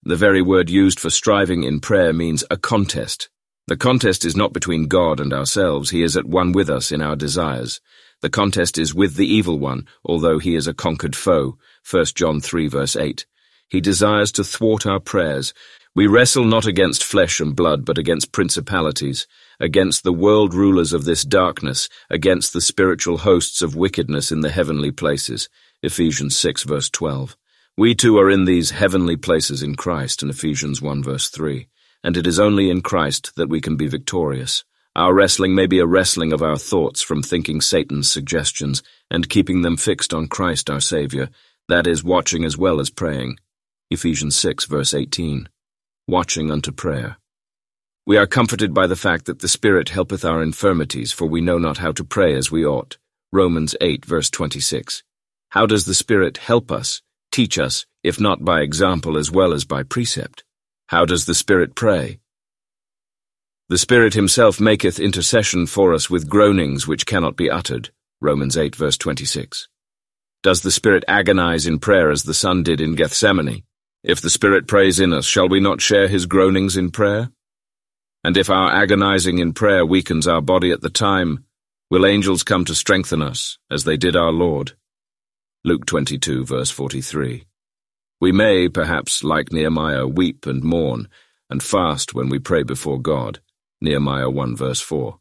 The very word used for striving in prayer means a contest. The contest is not between God and ourselves. He is at one with us in our desires. The contest is with the evil one, although he is a conquered foe. 1 John 3 verse 8. He desires to thwart our prayers. We wrestle not against flesh and blood, but against principalities, against the world rulers of this darkness, against the spiritual hosts of wickedness in the heavenly places. Ephesians 6 verse 12. We too are in these heavenly places in Christ in Ephesians 1 verse 3, and it is only in Christ that we can be victorious. Our wrestling may be a wrestling of our thoughts from thinking Satan's suggestions and keeping them fixed on Christ our Savior, that is, watching as well as praying. Ephesians 6 verse 18. Watching unto prayer. We are comforted by the fact that the Spirit helpeth our infirmities, for we know not how to pray as we ought. Romans 8 verse 26. How does the Spirit help us, teach us, if not by example as well as by precept? How does the Spirit pray? The Spirit himself maketh intercession for us with groanings which cannot be uttered. Romans 8 verse 26. Does the Spirit agonize in prayer as the Son did in Gethsemane? If the Spirit prays in us, shall we not share his groanings in prayer? And if our agonizing in prayer weakens our body at the time, will angels come to strengthen us, as they did our Lord? Luke 22 verse 43. We may, perhaps, like Nehemiah, weep and mourn, and fast when we pray before God. Nehemiah 1 verse 4.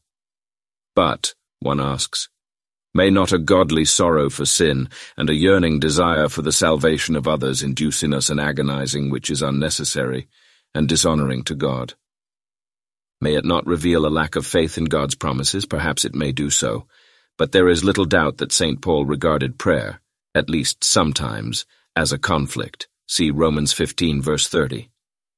But, one asks, may not a godly sorrow for sin and a yearning desire for the salvation of others induce in us an agonizing which is unnecessary and dishonoring to God? May it not reveal a lack of faith in God's promises? Perhaps it may do so, but there is little doubt that St. Paul regarded prayer, at least sometimes, as a conflict. See Romans 15 verse 30.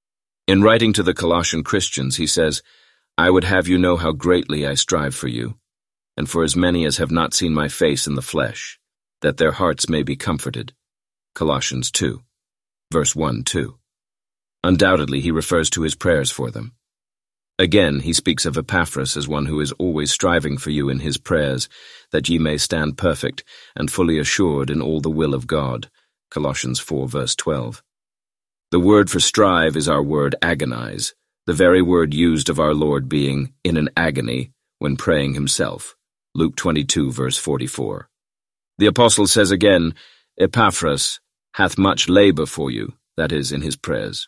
In writing to the Colossian Christians, he says, I would have you know how greatly I strive for you, and for as many as have not seen my face in the flesh, that their hearts may be comforted. Colossians 2, verse 1-2. Undoubtedly, he refers to his prayers for them. Again, he speaks of Epaphras as one who is always striving for you in his prayers, that ye may stand perfect and fully assured in all the will of God. Colossians 4, verse 12. The word for strive is our word agonize, the very word used of our Lord being in an agony when praying himself. Luke 22, verse 44. The apostle says again, Epaphras hath much labor for you, that is, in his prayers.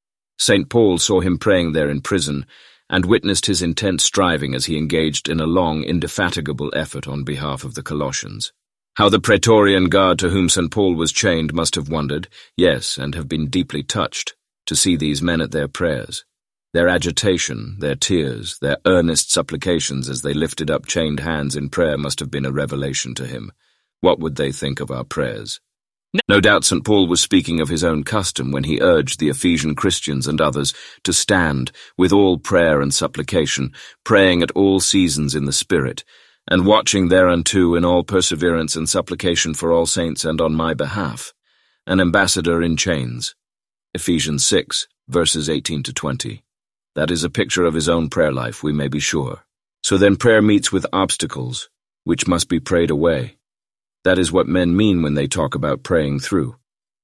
St. Paul saw him praying there in prison and witnessed his intense striving as he engaged in a long, indefatigable effort on behalf of the Colossians. How the Praetorian Guard to whom St. Paul was chained must have wondered, yes, and have been deeply touched, to see these men at their prayers. Their agitation, their tears, their earnest supplications as they lifted up chained hands in prayer must have been a revelation to him. What would they think of our prayers? No doubt St. Paul was speaking of his own custom when he urged the Ephesian Christians and others to stand with all prayer and supplication, praying at all seasons in the Spirit, and watching thereunto in all perseverance and supplication for all saints and on my behalf, an ambassador in chains. Ephesians 6, verses 18-20. That is a picture of his own prayer life, we may be sure. So then prayer meets with obstacles, which must be prayed away. That is what men mean when they talk about praying through.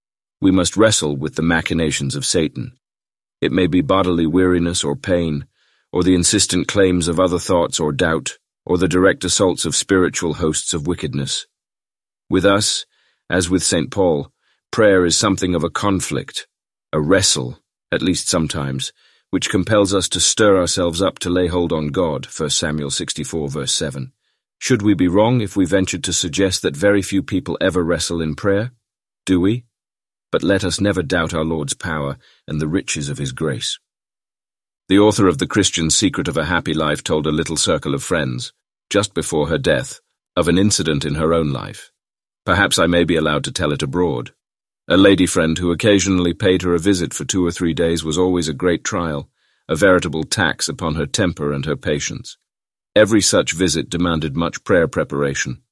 We must wrestle with the machinations of Satan. It may be bodily weariness or pain, or the insistent claims of other thoughts or doubt, or the direct assaults of spiritual hosts of wickedness. With us, as with St. Paul, prayer is something of a conflict, a wrestle, at least sometimes, which compels us to stir ourselves up to lay hold on God, 1 Samuel 64, verse 7. Should we be wrong if we ventured to suggest that very few people ever wrestle in prayer? Do we? But let us never doubt our Lord's power and the riches of his grace. The author of The Christian Secret of a Happy Life told a little circle of friends, just before her death, of an incident in her own life. Perhaps I may be allowed to tell it abroad. A lady friend who occasionally paid her a visit for 2 or 3 days was always a great trial, a veritable tax upon her temper and her patience. Every such visit demanded much prayer preparation.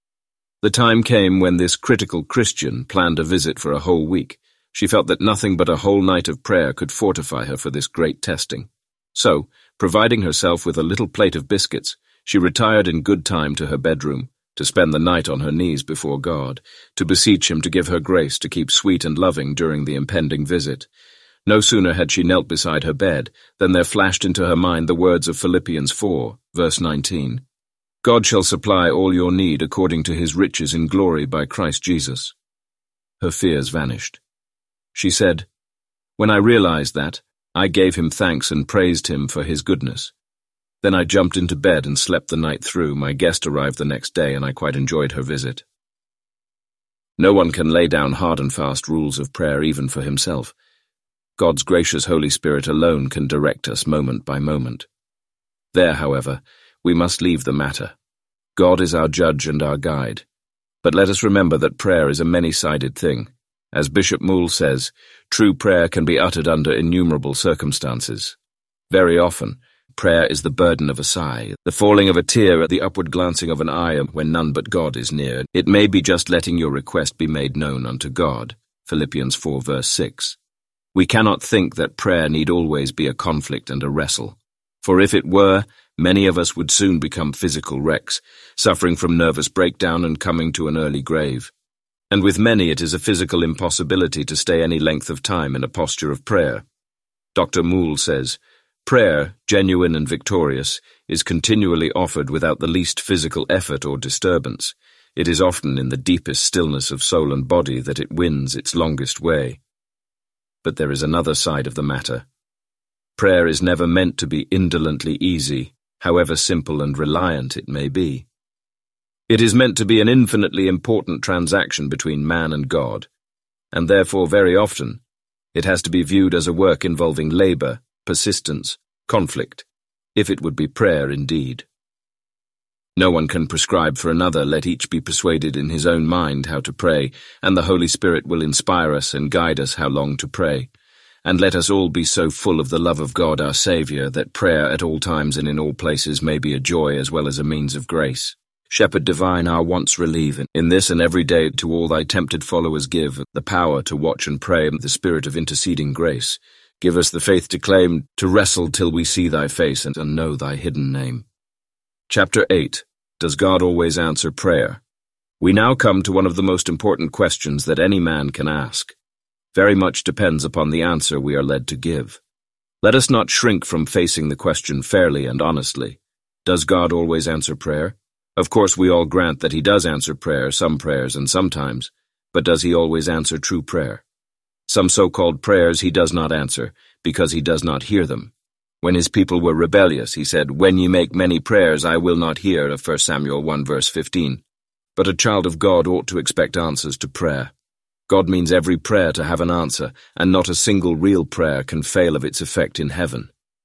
The time came when this critical Christian planned a visit for a whole week. She felt that nothing but a whole night of prayer could fortify her for this great testing. So, providing herself with a little plate of biscuits, she retired in good time to her bedroom, to spend the night on her knees before God, to beseech him to give her grace to keep sweet and loving during the impending visit. No sooner had she knelt beside her bed than there flashed into her mind the words of Philippians 4, verse 19. God shall supply all your need according to his riches in glory by Christ Jesus. Her fears vanished. She said, "When I realized that, I gave him thanks and praised him for his goodness. Then I jumped into bed and slept the night through. My guest arrived the next day and I quite enjoyed her visit." No one can lay down hard and fast rules of prayer even for himself. God's gracious Holy Spirit alone can direct us moment by moment. There, however, we must leave the matter. God is our judge and our guide. But let us remember that prayer is a many-sided thing. As Bishop Moule says, true prayer can be uttered under innumerable circumstances. Very often, prayer is the burden of a sigh, the falling of a tear, the upward glancing of an eye when none but God is near. It may be just letting your request be made known unto God. Philippians 4 verse 6. We cannot think that prayer need always be a conflict and a wrestle. For if it were, many of us would soon become physical wrecks, suffering from nervous breakdown and coming to an early grave. And with many it is a physical impossibility to stay any length of time in a posture of prayer. Dr. Moule says, "Prayer, genuine and victorious, is continually offered without the least physical effort or disturbance. It is often in the deepest stillness of soul and body that it wins its longest way." But there is another side of the matter. Prayer is never meant to be indolently easy, however simple and reliant it may be. It is meant to be an infinitely important transaction between man and God, and therefore very often it has to be viewed as a work involving labor, persistence, conflict, if it would be prayer indeed. No one can prescribe for another. Let each be persuaded in his own mind how to pray, and the Holy Spirit will inspire us and guide us how long to pray. And let us all be so full of the love of God our Saviour that prayer at all times and in all places may be a joy as well as a means of grace. Shepherd divine, our wants relieve, in this and every day to all thy tempted followers give the power to watch and pray, the spirit of interceding grace. Give us the faith to claim, to wrestle till we see thy face and know thy hidden name. Chapter 8. Does God always answer prayer? We now come to one of the most important questions that any man can ask. Very much depends upon the answer we are led to give. Let us not shrink from facing the question fairly and honestly. Does God always answer prayer? Of course, we all grant that he does answer prayer, some prayers and sometimes, but does he always answer true prayer? Some so-called prayers he does not answer, because he does not hear them. When his people were rebellious, he said, "When ye make many prayers, I will not hear," of 1 Samuel 1 verse 15. But a child of God ought to expect answers to prayer. God means every prayer to have an answer, and not a single real prayer can fail of its effect in heaven.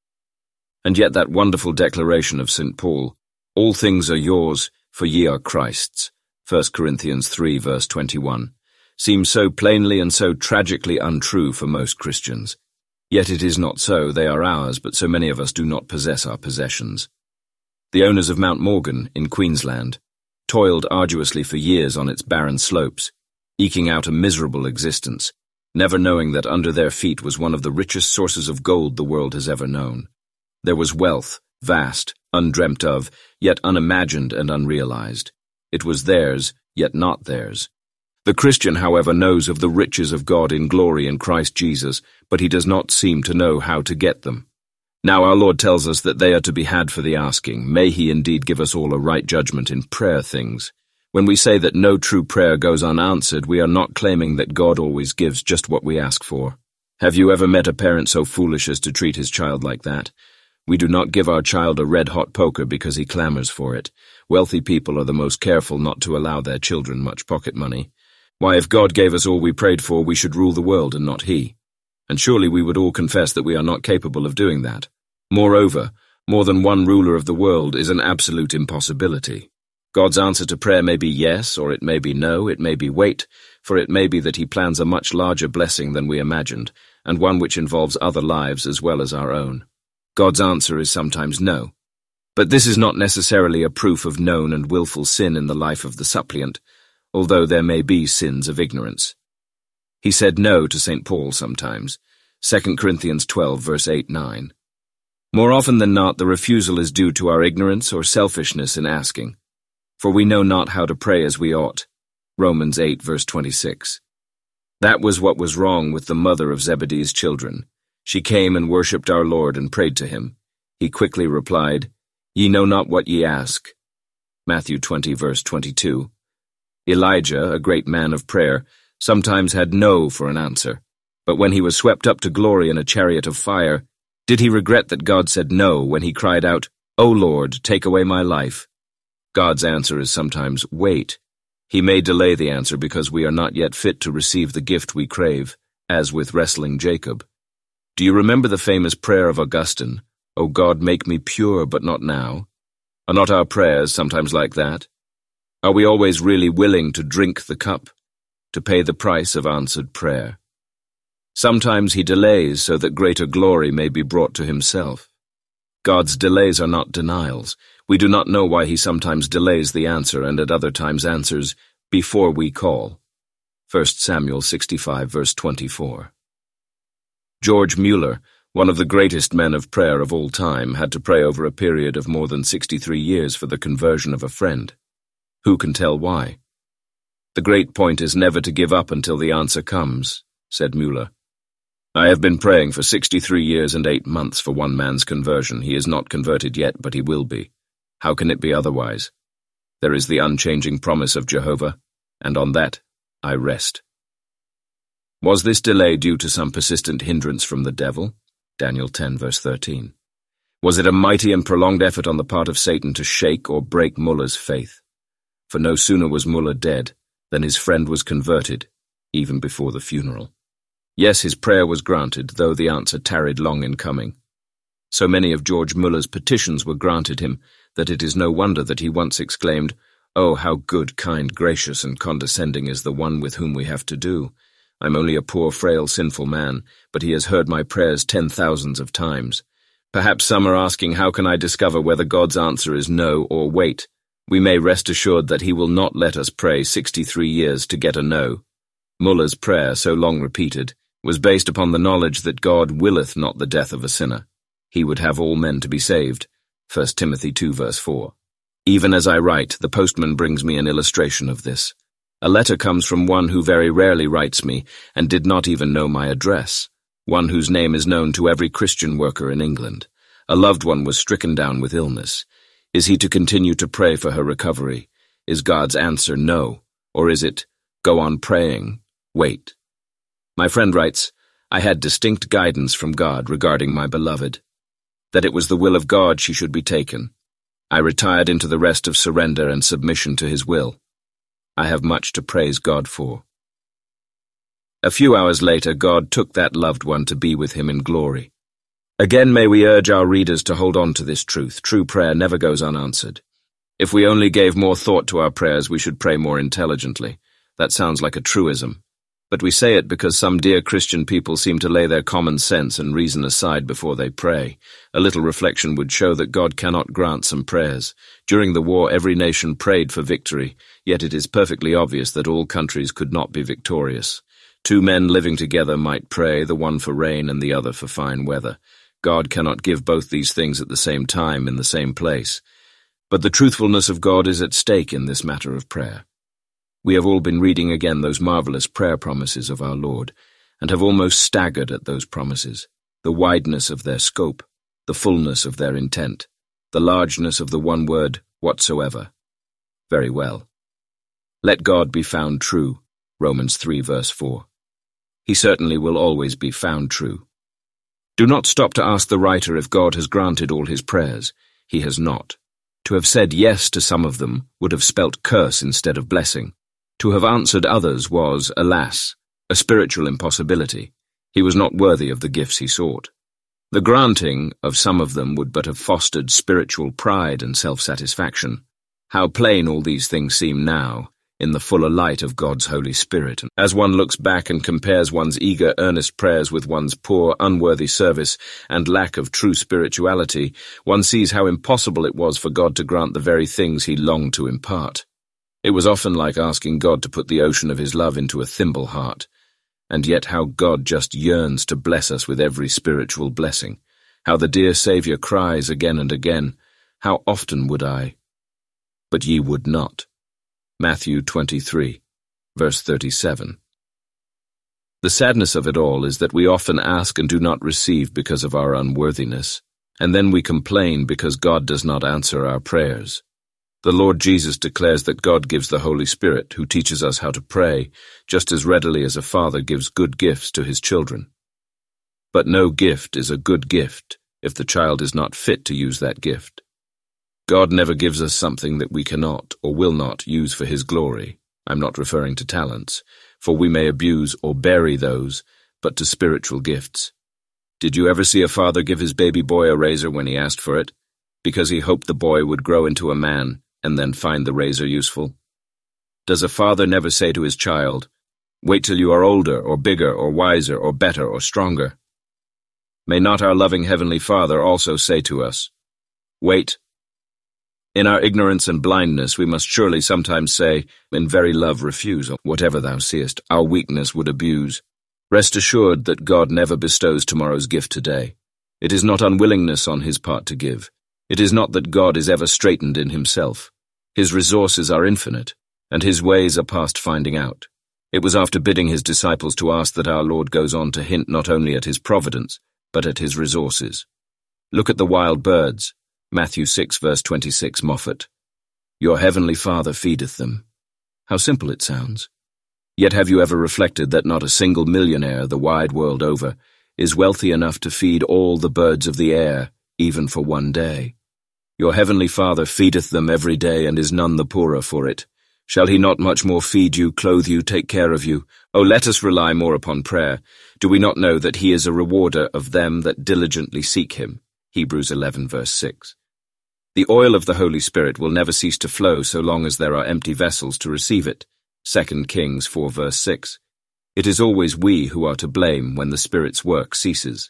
And yet that wonderful declaration of St. Paul, "All things are yours, for ye are Christ's," 1 Corinthians 3 verse 21, seems so plainly and so tragically untrue for most Christians. Yet it is not so. They are ours, but so many of us do not possess our possessions. The owners of Mount Morgan in Queensland toiled arduously for years on its barren slopes, eking out a miserable existence, never knowing that under their feet was one of the richest sources of gold the world has ever known. There was wealth, vast, undreamt of, yet unimagined and unrealized. It was theirs, yet not theirs. The Christian, however, knows of the riches of God in glory in Christ Jesus, but he does not seem to know how to get them. Now our Lord tells us that they are to be had for the asking. May he indeed give us all a right judgment in prayer things. When we say that no true prayer goes unanswered, we are not claiming that God always gives just what we ask for. Have you ever met a parent so foolish as to treat his child like that? We do not give our child a red-hot poker because he clamors for it. Wealthy people are the most careful not to allow their children much pocket money. Why, if God gave us all we prayed for, we should rule the world and not he. And surely we would all confess that we are not capable of doing that. Moreover, more than one ruler of the world is an absolute impossibility. God's answer to prayer may be yes, or it may be no, it may be wait, for it may be that he plans a much larger blessing than we imagined, and one which involves other lives as well as our own. God's answer is sometimes no. But this is not necessarily a proof of known and willful sin in the life of the suppliant, although there may be sins of ignorance. He said no to St. Paul sometimes, 2 Corinthians 12 verse 8-9. More often than not, the refusal is due to our ignorance or selfishness in asking. For we know not how to pray as we ought, Romans 8 verse 26. That was what was wrong with the mother of Zebedee's children. She came and worshipped our Lord and prayed to him. He quickly replied, "Ye know not what ye ask." Matthew 20, verse 22. Elijah, a great man of prayer, sometimes had no for an answer, but when he was swept up to glory in a chariot of fire, did he regret that God said no when he cried out, "O Lord, take away my life"? God's answer is sometimes wait. He may delay the answer because we are not yet fit to receive the gift we crave, as with wrestling Jacob. Do you remember the famous prayer of Augustine, "O God, make me pure, but not now"? Are not our prayers sometimes like that? Are we always really willing to drink the cup, to pay the price of answered prayer? Sometimes he delays so that greater glory may be brought to himself. God's delays are not denials. We do not know why he sometimes delays the answer and at other times answers before we call. 1 Samuel 65, verse 24. George Mueller, one of the greatest men of prayer of all time, had to pray over a period of more than 63 years for the conversion of a friend. Who can tell why? "The great point is never to give up until the answer comes," said Mueller. "I have been praying for 63 years and 8 months for one man's conversion. He is not converted yet, but he will be. How can it be otherwise? There is the unchanging promise of Jehovah, and on that I rest." Was this delay due to some persistent hindrance from the devil? Daniel 10, verse 13. Was it a mighty and prolonged effort on the part of Satan to shake or break Muller's faith? For no sooner was Muller dead than his friend was converted, even before the funeral. Yes, his prayer was granted, though the answer tarried long in coming. So many of George Muller's petitions were granted him that it is no wonder that he once exclaimed, "Oh, how good, kind, gracious, and condescending is the one with whom we have to do. I'm only a poor, frail, sinful man, but he has heard my prayers 10,000s of times." Perhaps some are asking, how can I discover whether God's answer is no or wait? We may rest assured that he will not let us pray 63 years to get a no. Muller's prayer, so long repeated, was based upon the knowledge that God willeth not the death of a sinner. He would have all men to be saved. 1 Timothy 2, verse 4. Even as I write, the postman brings me an illustration of this. A letter comes from one who very rarely writes me and did not even know my address, one whose name is known to every Christian worker in England. A loved one was stricken down with illness. Is he to continue to pray for her recovery? Is God's answer no? Or is it, go on praying, wait? My friend writes, I had distinct guidance from God regarding my beloved, that it was the will of God she should be taken. I retired into the rest of surrender and submission to his will. I have much to praise God for. A few hours later, God took that loved one to be with him in glory. Again, may we urge our readers to hold on to this truth. True prayer never goes unanswered. If we only gave more thought to our prayers, we should pray more intelligently. That sounds like a truism. But we say it because some dear Christian people seem to lay their common sense and reason aside before they pray. A little reflection would show that God cannot grant some prayers. During the war, every nation prayed for victory, yet it is perfectly obvious that all countries could not be victorious. Two men living together might pray, the one for rain and the other for fine weather. God cannot give both these things at the same time in the same place. But the truthfulness of God is at stake in this matter of prayer. We have all been reading again those marvelous prayer promises of our Lord, and have almost staggered at those promises, the wideness of their scope, the fullness of their intent, the largeness of the one word, whatsoever. Very well. Let God be found true, Romans 3, verse 4. He certainly will always be found true. Do not stop to ask the writer if God has granted all his prayers. He has not. To have said yes to some of them would have spelt curse instead of blessing. To have answered others was, alas, a spiritual impossibility. He was not worthy of the gifts he sought. The granting of some of them would but have fostered spiritual pride and self-satisfaction. How plain all these things seem now, in the fuller light of God's Holy Spirit. As one looks back and compares one's eager, earnest prayers with one's poor, unworthy service and lack of true spirituality, one sees how impossible it was for God to grant the very things he longed to impart. It was often like asking God to put the ocean of his love into a thimble heart, and yet how God just yearns to bless us with every spiritual blessing. How the dear Saviour cries again and again, how often would I? But ye would not. Matthew 23, verse 37. The sadness of it all is that we often ask and do not receive because of our unworthiness, and then we complain because God does not answer our prayers. The Lord Jesus declares that God gives the Holy Spirit, who teaches us how to pray, just as readily as a father gives good gifts to his children. But no gift is a good gift if the child is not fit to use that gift. God never gives us something that we cannot or will not use for his glory. I'm not referring to talents, for we may abuse or bury those, but to spiritual gifts. Did you ever see a father give his baby boy a razor when he asked for it, because he hoped the boy would grow into a man and then find the razor useful? Does a father never say to his child, "Wait till you are older or bigger or wiser or better or stronger"? May not our loving Heavenly Father also say to us, "Wait"? In our ignorance and blindness, we must surely sometimes say, "In very love refuse, or whatever thou seest, our weakness would abuse." Rest assured that God never bestows tomorrow's gift today. It is not unwillingness on his part to give. It is not that God is ever straitened in himself. His resources are infinite, and his ways are past finding out. It was after bidding his disciples to ask that our Lord goes on to hint not only at his providence, but at his resources. Look at the wild birds. Matthew 6 verse 26, Moffat. Your heavenly Father feedeth them. How simple it sounds. Yet have you ever reflected that not a single millionaire the wide world over is wealthy enough to feed all the birds of the air, even for one day? Your heavenly Father feedeth them every day, and is none the poorer for it. Shall he not much more feed you, clothe you, take care of you? Oh, let us rely more upon prayer. Do we not know that he is a rewarder of them that diligently seek him? Hebrews 11 verse 6. The oil of the Holy Spirit will never cease to flow so long as there are empty vessels to receive it. 2 Kings 4 verse 6. It is always we who are to blame when the Spirit's work ceases.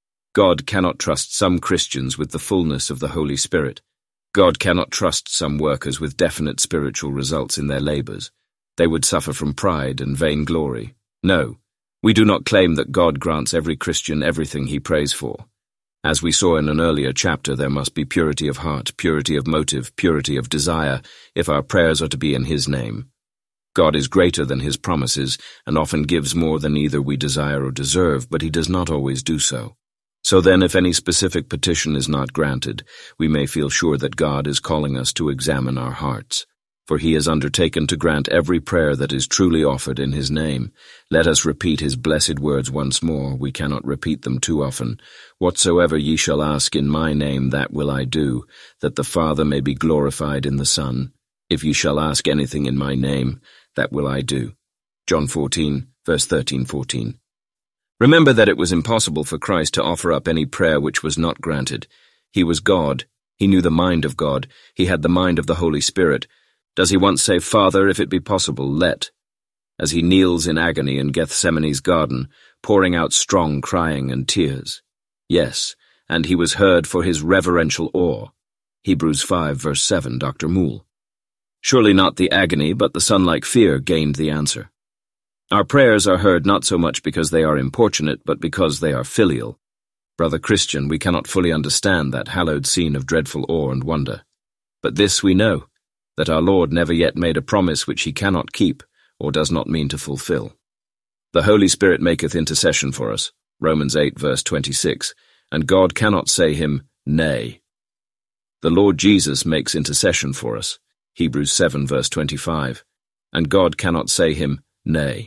God cannot trust some Christians with the fullness of the Holy Spirit. God cannot trust some workers with definite spiritual results in their labors. They would suffer from pride and vainglory. No, we do not claim that God grants every Christian everything he prays for. As we saw in an earlier chapter, there must be purity of heart, purity of motive, purity of desire, if our prayers are to be in his name. God is greater than his promises, and often gives more than either we desire or deserve, but he does not always do so. So then, if any specific petition is not granted, we may feel sure that God is calling us to examine our hearts. For he has undertaken to grant every prayer that is truly offered in his name. Let us repeat his blessed words once more. We cannot repeat them too often. Whatsoever ye shall ask in my name, that will I do, that the Father may be glorified in the Son. If ye shall ask anything in my name, that will I do. John 14, verse 13-14. Remember that it was impossible for Christ to offer up any prayer which was not granted. He was God. He knew the mind of God. He had the mind of the Holy Spirit. Does he once say, "Father, if it be possible, let," as he kneels in agony in Gethsemane's garden, pouring out strong crying and tears? Yes, and he was heard for his reverential awe. Hebrews 5, verse 7, Dr. Moule. Surely not the agony, but the son-like fear gained the answer. Our prayers are heard not so much because they are importunate, but because they are filial. Brother Christian, we cannot fully understand that hallowed scene of dreadful awe and wonder. But this we know, that our Lord never yet made a promise which he cannot keep, or does not mean to fulfill. The Holy Spirit maketh intercession for us, Romans 8, verse 26, and God cannot say him, nay. The Lord Jesus makes intercession for us, Hebrews 7, verse 25, and God cannot say him, nay.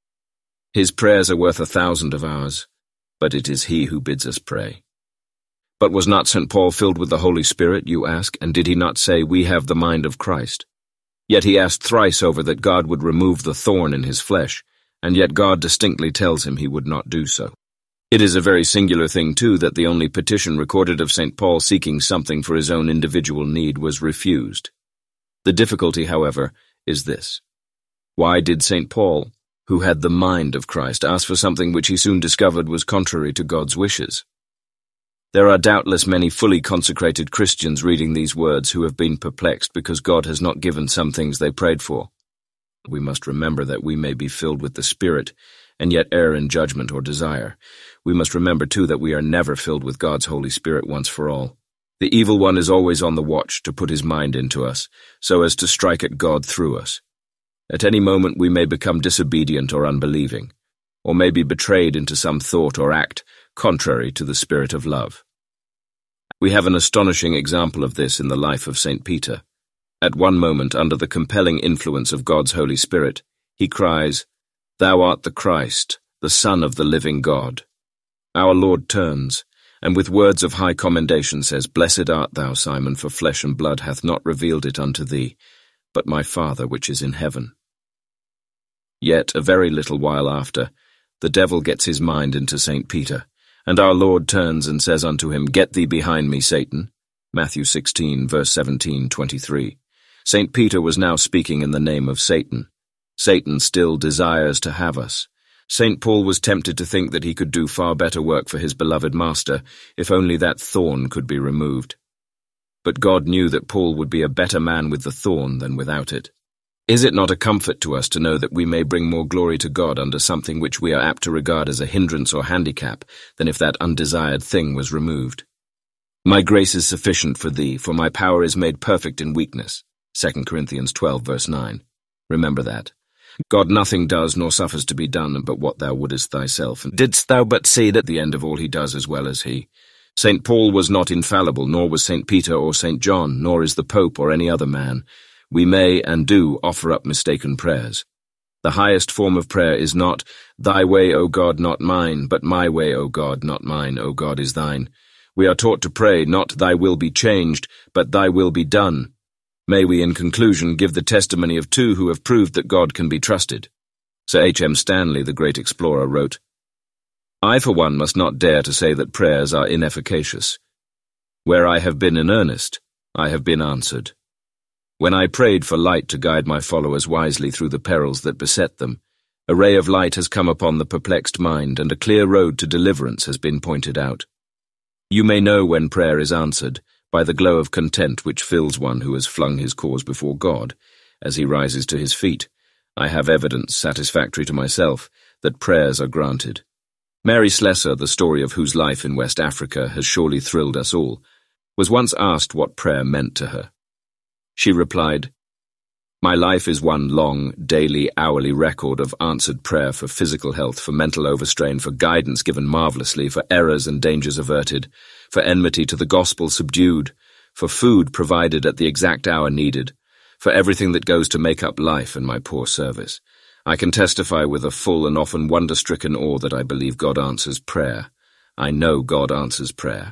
His prayers are worth 1,000 of ours, but it is he who bids us pray. But was not St. Paul filled with the Holy Spirit, you ask, and did he not say, "We have the mind of Christ"? Yet he asked thrice over that God would remove the thorn in his flesh, and yet God distinctly tells him he would not do so. It is a very singular thing, too, that the only petition recorded of St. Paul seeking something for his own individual need was refused. The difficulty, however, is this. Why did St. Paul, who had the mind of Christ, ask for something which he soon discovered was contrary to God's wishes? There are doubtless many fully consecrated Christians reading these words who have been perplexed because God has not given some things they prayed for. We must remember that we may be filled with the Spirit and yet err in judgment or desire. We must remember, too, that we are never filled with God's Holy Spirit once for all. The evil one is always on the watch to put his mind into us, so as to strike at God through us. At any moment we may become disobedient or unbelieving. or may be betrayed into some thought or act contrary to the spirit of love. We have an astonishing example of this in the life of St. Peter. At one moment, under the compelling influence of God's Holy Spirit, he cries, "Thou art the Christ, the Son of the living God." Our Lord turns, and with words of high commendation says, "Blessed art thou, Simon, for flesh and blood hath not revealed it unto thee, but my Father which is in heaven." Yet, a very little while after, the devil gets his mind into St. Peter, and our Lord turns and says unto him, "Get thee behind me, Satan." Matthew 16, verse 17-23. St. Peter was now speaking in the name of Satan. Satan still desires to have us. St. Paul was tempted to think that he could do far better work for his beloved master if only that thorn could be removed. But God knew that Paul would be a better man with the thorn than without it. Is it not a comfort to us to know that we may bring more glory to God under something which we are apt to regard as a hindrance or handicap than if that undesired thing was removed? "My grace is sufficient for thee, for my power is made perfect in weakness." 2 Corinthians 12, verse 9. Remember that. God nothing does nor suffers to be done but what thou wouldest thyself, and didst thou but see at the end of all he does as well as he. St. Paul was not infallible, nor was St. Peter or St. John, nor is the Pope or any other man. We may and do offer up mistaken prayers. The highest form of prayer is not, "Thy way, O God, not mine, but my way, O God, not mine, O God is thine." We are taught to pray, not "Thy will be changed, but Thy will be done." May we, in conclusion, give the testimony of two who have proved that God can be trusted. Sir H.M. Stanley, the great explorer, wrote, "I, for one, must not dare to say that prayers are inefficacious. Where I have been in earnest, I have been answered. When I prayed for light to guide my followers wisely through the perils that beset them, a ray of light has come upon the perplexed mind, and a clear road to deliverance has been pointed out. You may know when prayer is answered, by the glow of content which fills one who has flung his cause before God, as he rises to his feet. I have evidence satisfactory to myself that prayers are granted." Mary Slessor, the story of whose life in West Africa has surely thrilled us all, was once asked what prayer meant to her. She replied, "My life is one long, daily, hourly record of answered prayer for physical health, for mental overstrain, for guidance given marvelously, for errors and dangers averted, for enmity to the gospel subdued, for food provided at the exact hour needed, for everything that goes to make up life and my poor service. I can testify with a full and often wonder-stricken awe that I believe God answers prayer. I know God answers prayer."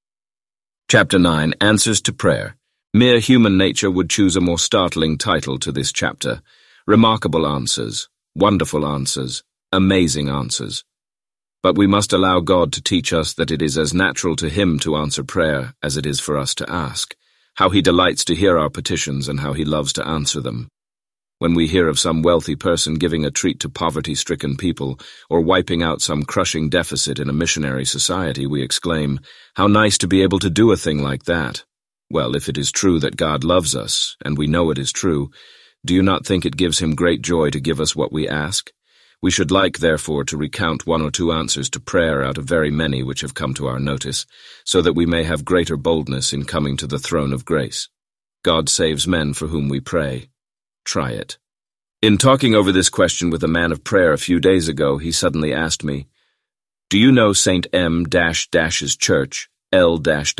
Chapter 9, Answers to Prayer. Mere human nature would choose a more startling title to this chapter. Remarkable answers, wonderful answers, amazing answers. But we must allow God to teach us that it is as natural to Him to answer prayer as it is for us to ask, how He delights to hear our petitions and how He loves to answer them. When we hear of some wealthy person giving a treat to poverty-stricken people or wiping out some crushing deficit in a missionary society, we exclaim, "How nice to be able to do a thing like that." Well, if it is true that God loves us, and we know it is true, do you not think it gives Him great joy to give us what we ask? We should like, therefore, to recount one or two answers to prayer out of very many which have come to our notice, so that we may have greater boldness in coming to the throne of grace. God saves men for whom we pray. Try it. In talking over this question with a man of prayer a few days ago, he suddenly asked me, "Do you know St. M-Dash's church, L-?"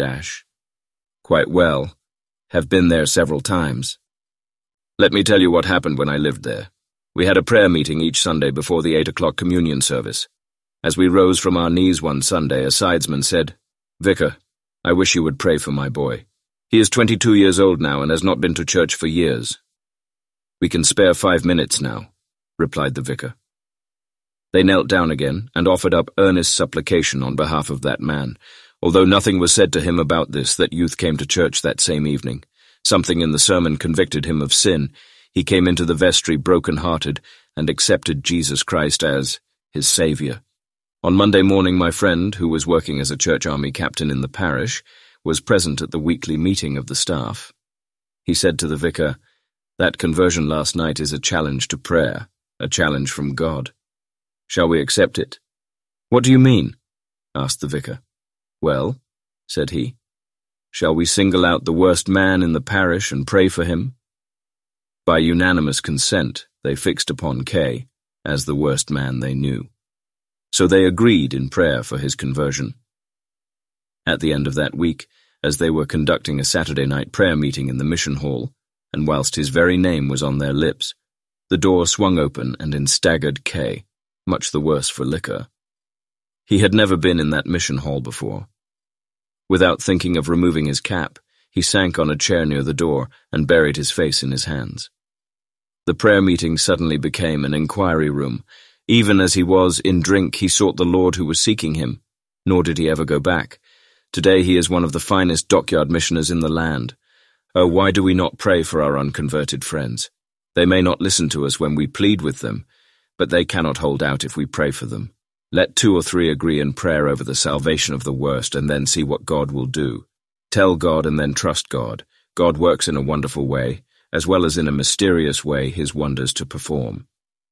"Quite well. Have been there several times." "Let me tell you what happened when I lived there. We had a prayer meeting each Sunday before the 8 o'clock communion service. As we rose from our knees one Sunday, a sidesman said, 'Vicar, I wish you would pray for my boy. He is 22 years old now and has not been to church for years.' 'We can spare 5 minutes now,' replied the vicar. They knelt down again and offered up earnest supplication on behalf of that man. Although nothing was said to him about this, that youth came to church that same evening. Something in the sermon convicted him of sin. He came into the vestry broken-hearted and accepted Jesus Christ as his Saviour. On Monday morning, my friend, who was working as a church army captain in the parish, was present at the weekly meeting of the staff. He said to the vicar, "That conversion last night is a challenge to prayer, a challenge from God. Shall we accept it?" "What do you mean?" asked the vicar. "Well," said he, "shall we single out the worst man in the parish and pray for him?" By unanimous consent, they fixed upon K as the worst man they knew. so they agreed in prayer for his conversion. At the end of that week, as they were conducting a Saturday night prayer meeting in the mission hall, and whilst his very name was on their lips, the door swung open and in staggered Kay, much the worse for liquor. He had never been in that mission hall before. Without thinking of removing his cap, he sank on a chair near the door and buried his face in his hands. The prayer meeting suddenly became an inquiry room. Even as he was in drink, he sought the Lord who was seeking him, nor did he ever go back. Today he is one of the finest dockyard missioners in the land. Oh, why do we not pray for our unconverted friends? They may not listen to us when we plead with them, but they cannot hold out if we pray for them. Let 2 or 3 agree in prayer over the salvation of the worst, and then see what God will do. Tell God and then trust God. God works in a wonderful way, as well as in a mysterious way, his wonders to perform.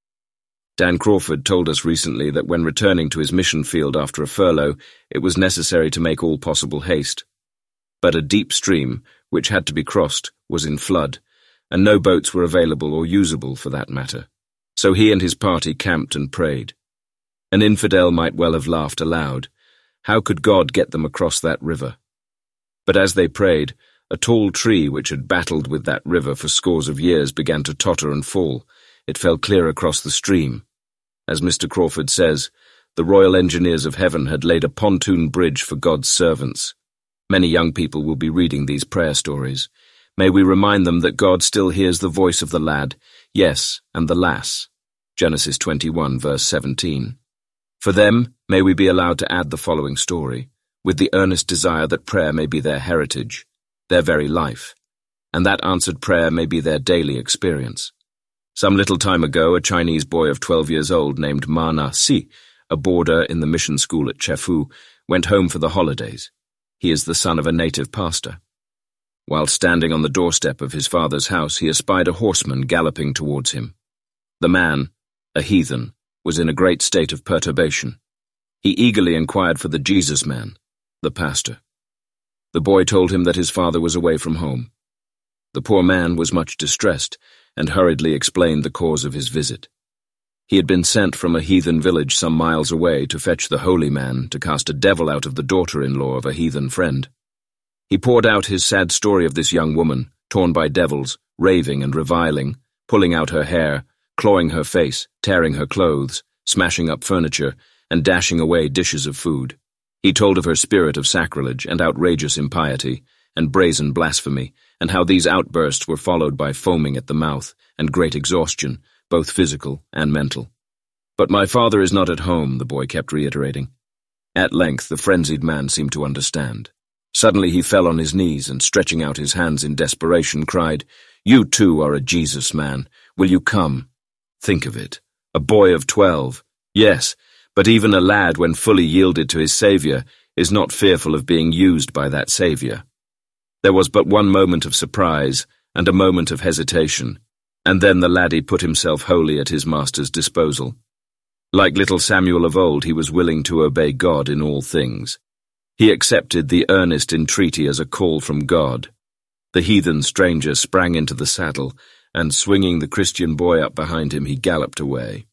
Dan Crawford told us recently that when returning to his mission field after a furlough, it was necessary to make all possible haste. But a deep stream, which had to be crossed, was in flood, and no boats were available or usable for that matter. So he and his party camped and prayed. An infidel might well have laughed aloud. How could God get them across that river? But as they prayed, a tall tree which had battled with that river for scores of years began to totter and fall. It fell clear across the stream. As Mr. Crawford says, the Royal Engineers of Heaven had laid a pontoon bridge for God's servants. Many young people will be reading these prayer stories. May we remind them that God still hears the voice of the lad, yes, and the lass. Genesis 21, verse 17. For them, may we be allowed to add the following story, with the earnest desire that prayer may be their heritage, their very life, and that answered prayer may be their daily experience. Some little time ago, a Chinese boy of 12 years old named Ma Na-si, a boarder in the mission school at Chefu, went home for the holidays. He is the son of a native pastor. While standing on the doorstep of his father's house, he espied a horseman galloping towards him. The man, a heathen, was in a great state of perturbation. He eagerly inquired for the Jesus man, the pastor. The boy told him that his father was away from home. The poor man was much distressed and hurriedly explained the cause of his visit. He had been sent from a heathen village some miles away to fetch the holy man to cast a devil out of the daughter-in-law of a heathen friend. He poured out his sad story of this young woman, torn by devils, raving and reviling, pulling out her hair, clawing her face, tearing her clothes, smashing up furniture, and dashing away dishes of food. He told of her spirit of sacrilege and outrageous impiety, and brazen blasphemy, and how these outbursts were followed by foaming at the mouth and great exhaustion, both physical and mental. "But my father is not at home," the boy kept reiterating. At length the frenzied man seemed to understand. Suddenly he fell on his knees and, stretching out his hands in desperation, cried, "You too are a Jesus man. Will you come?" Think of it. A boy of 12. Yes, but even a lad, when fully yielded to his Saviour, is not fearful of being used by that Saviour. There was but one moment of surprise and a moment of hesitation, and then the laddie put himself wholly at his master's disposal. Like little Samuel of old, he was willing to obey God in all things. He accepted the earnest entreaty as a call from God. The heathen stranger sprang into the saddle, and swinging the Christian boy up behind him, he galloped away.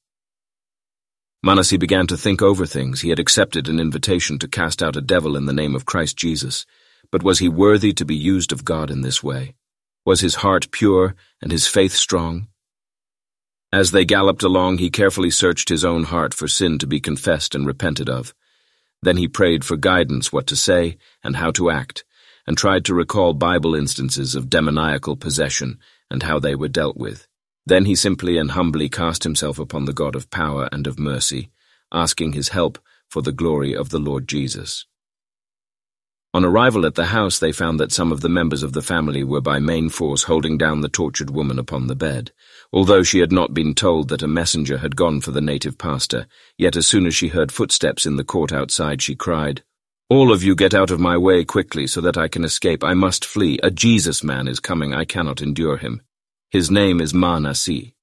Ma-Na-si began to think over things. He had accepted an invitation to cast out a devil in the name of Christ Jesus, but was he worthy to be used of God in this way? Was his heart pure and his faith strong? As they galloped along, he carefully searched his own heart for sin to be confessed and repented of. Then he prayed for guidance what to say and how to act, and tried to recall Bible instances of demoniacal possession and how they were dealt with. Then he simply and humbly cast himself upon the God of power and of mercy, asking his help for the glory of the Lord Jesus. On arrival at the house, they found that some of the members of the family were by main force holding down the tortured woman upon the bed. Although she had not been told that a messenger had gone for the native pastor, yet as soon as she heard footsteps in the court outside, she cried, "All of you get out of my way quickly so that I can escape. I must flee. A Jesus man is coming. I cannot endure him. His name is Ma-Na-si."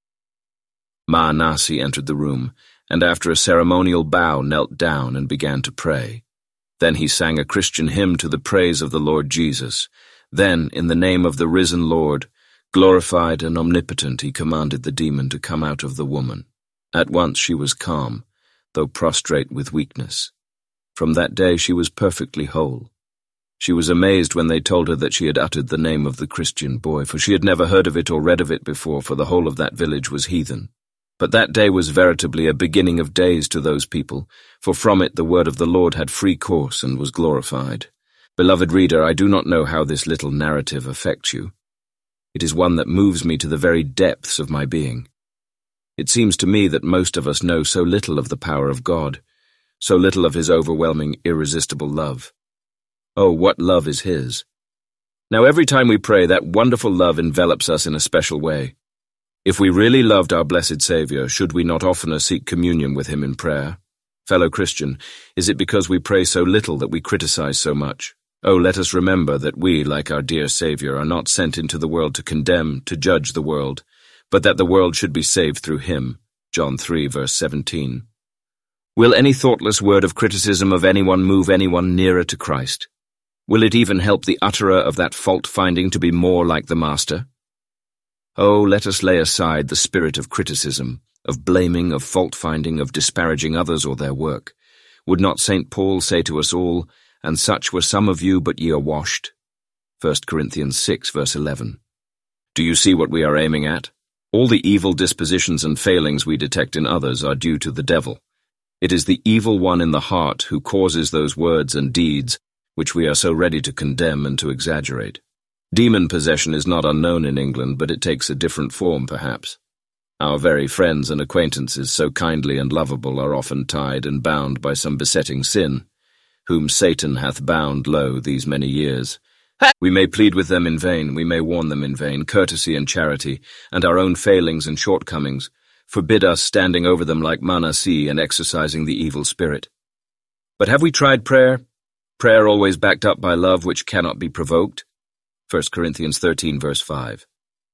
Ma-Na-si entered the room, and after a ceremonial bow knelt down and began to pray. Then he sang a Christian hymn to the praise of the Lord Jesus. Then, in the name of the risen Lord, glorified and omnipotent, he commanded the demon to come out of the woman. At once she was calm. though prostrate with weakness. From that day she was perfectly whole. She was amazed when they told her that she had uttered the name of the Christian boy, for she had never heard of it or read of it before, for the whole of that village was heathen. But that day was veritably a beginning of days to those people, for from it the word of the Lord had free course and was glorified. Beloved reader, I do not know how this little narrative affects you. It is one that moves me to the very depths of my being. It seems to me that most of us know so little of the power of God, so little of his overwhelming, irresistible love. Oh, what love is his! Now every time we pray, that wonderful love envelops us in a special way. If we really loved our blessed Saviour, should we not oftener seek communion with him in prayer? Fellow Christian, is it because we pray so little that we criticize so much? Oh, let us remember that we, like our dear Saviour, are not sent into the world to condemn, to judge the world, but that the world should be saved through him. John 3, verse 17. Will any thoughtless word of criticism of anyone move anyone nearer to Christ? Will it even help the utterer of that fault-finding to be more like the Master? Oh, let us lay aside the spirit of criticism, of blaming, of fault-finding, of disparaging others or their work. Would not St. Paul say to us all, "And such were some of you, but ye are washed"? 1 Corinthians 6, verse 11. Do you see what we are aiming at? All the evil dispositions and failings we detect in others are due to the devil. It is the evil one in the heart who causes those words and deeds which we are so ready to condemn and to exaggerate. Demon possession is not unknown in England, but it takes a different form, perhaps. Our very friends and acquaintances, so kindly and lovable, are often tied and bound by some besetting sin, whom Satan hath bound low these many years. We may plead with them in vain, we may warn them in vain. Courtesy and charity, and our own failings and shortcomings, forbid us standing over them like Manaseh and exercising the evil spirit. But have we tried prayer? Prayer always backed up by love which cannot be provoked? 1 Corinthians 13, verse 5.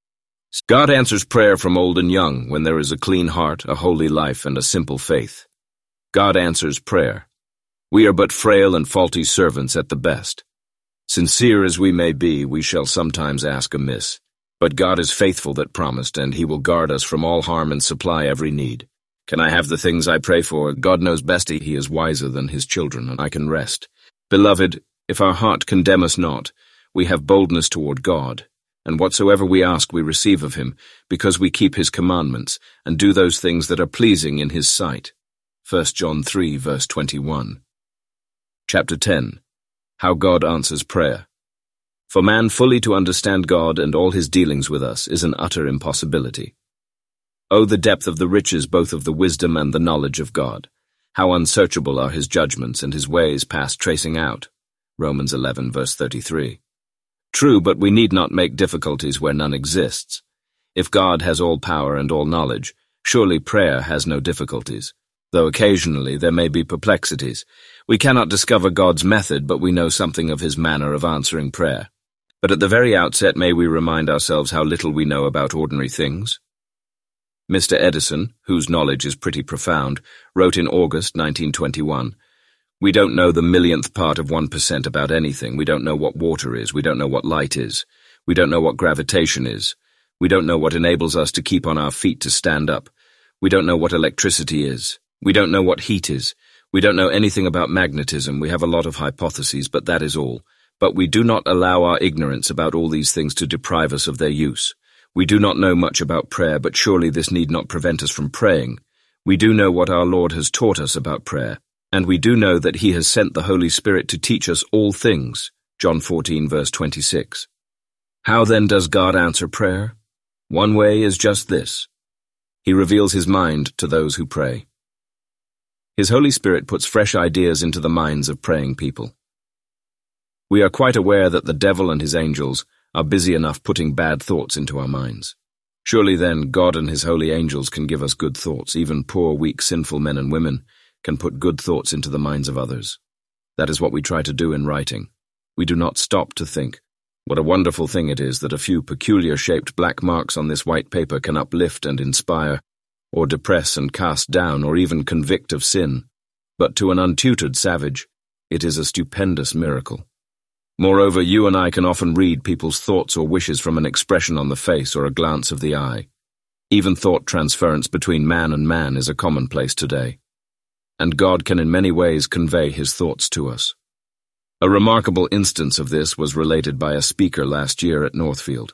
God answers prayer from old and young when there is a clean heart, a holy life, and a simple faith. God answers prayer. We are but frail and faulty servants at the best. Sincere as we may be, we shall sometimes ask amiss. But God is faithful that promised, and he will guard us from all harm and supply every need. Can I have the things I pray for? God knows best. He is wiser than his children, and I can rest. Beloved, if our heart condemn us not, we have boldness toward God, and whatsoever we ask we receive of him, because we keep his commandments, and do those things that are pleasing in his sight. 1 John 3, verse 21. Chapter 10. How God Answers Prayer. For man fully to understand God and all his dealings with us is an utter impossibility. Oh, the depth of the riches both of the wisdom and the knowledge of God! How unsearchable are his judgments and his ways past tracing out. Romans 11, verse 33. True, but we need not make difficulties where none exists. If God has all power and all knowledge, surely prayer has no difficulties, though occasionally there may be perplexities. We cannot discover God's method, but we know something of his manner of answering prayer. But at the very outset, may we remind ourselves how little we know about ordinary things? Mr. Edison, whose knowledge is pretty profound, wrote in August 1921, "We don't know the millionth part of 1% about anything. We don't know what water is. We don't know what light is. We don't know what gravitation is. We don't know what enables us to keep on our feet to stand up. We don't know what electricity is. We don't know what heat is. We don't know anything about magnetism. We have a lot of hypotheses, but that is all. But we do not allow our ignorance about all these things to deprive us of their use. We do not know much about prayer, but surely this need not prevent us from praying. We do know what our Lord has taught us about prayer, and we do know that he has sent the Holy Spirit to teach us all things." John 14, verse 26. How then does God answer prayer? One way is just this. He reveals his mind to those who pray. His Holy Spirit puts fresh ideas into the minds of praying people. We are quite aware that the devil and his angels are busy enough putting bad thoughts into our minds. Surely then God and his holy angels can give us good thoughts. Even poor, weak, sinful men and women can put good thoughts into the minds of others. That is what we try to do in writing. We do not stop to think, what a wonderful thing it is that a few peculiar-shaped black marks on this white paper can uplift and inspire, or depress and cast down, or even convict of sin. But to an untutored savage, it is a stupendous miracle. Moreover, you and I can often read people's thoughts or wishes from an expression on the face or a glance of the eye. Even thought transference between man and man is a commonplace today. and God can in many ways convey his thoughts to us. A remarkable instance of this was related by a speaker last year at Northfield.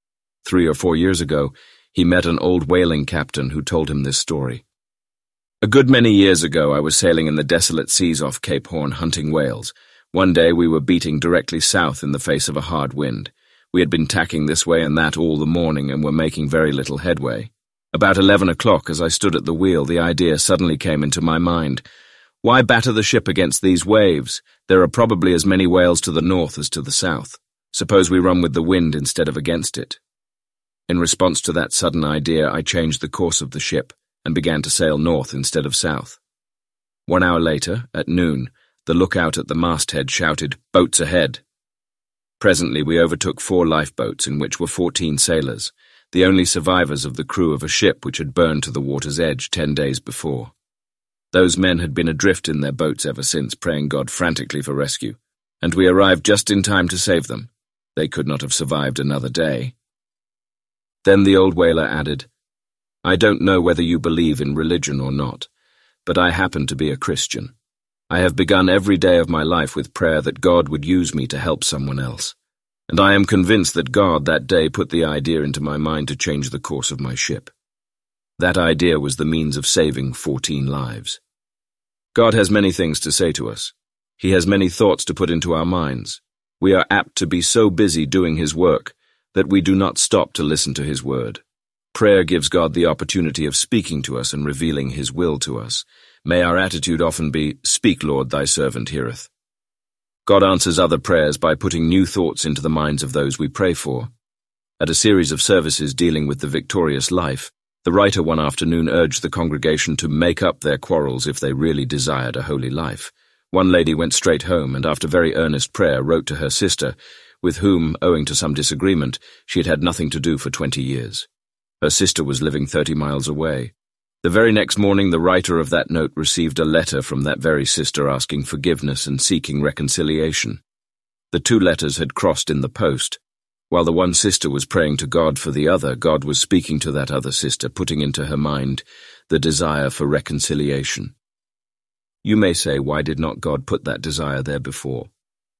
3 or 4 years ago, he met an old whaling captain who told him this story. A good many years ago, I was sailing in the desolate seas off Cape Horn hunting whales. One day we were beating directly south in the face of a hard wind. We had been tacking this way and that all the morning and were making very little headway. About 11 o'clock, as I stood at the wheel, the idea suddenly came into my mind. Why batter the ship against these waves? There are probably as many whales to the north as to the south. Suppose we run with the wind instead of against it. In response to that sudden idea, I changed the course of the ship and began to sail north instead of south. 1 hour later, at noon, the lookout at the masthead shouted, "Boats ahead!" Presently we overtook 4 lifeboats in which were 14 sailors, the only survivors of the crew of a ship which had burned to the water's edge 10 days before. Those men had been adrift in their boats ever since, praying God frantically for rescue, and we arrived just in time to save them. They could not have survived another day. Then the old whaler added, "I don't know whether you believe in religion or not, but I happen to be a Christian. I have begun every day of my life with prayer that God would use me to help someone else, and I am convinced that God that day put the idea into my mind to change the course of my ship. That idea was the means of saving 14 lives. God has many things to say to us. He has many thoughts to put into our minds. We are apt to be so busy doing his work that we do not stop to listen to his word. Prayer gives God the opportunity of speaking to us and revealing his will to us. May our attitude often be, "Speak, Lord, thy servant heareth." God answers other prayers by putting new thoughts into the minds of those we pray for. At a series of services dealing with the victorious life, the writer one afternoon urged the congregation to make up their quarrels if they really desired a holy life. One lady went straight home and after very earnest prayer wrote to her sister, with whom, owing to some disagreement, she had had nothing to do for 20 years. Her sister was living 30 miles away. The very next morning the writer of that note received a letter from that very sister asking forgiveness and seeking reconciliation. The 2 letters had crossed in the post. While the one sister was praying to God for the other, God was speaking to that other sister, putting into her mind the desire for reconciliation. You may say, why did not God put that desire there before?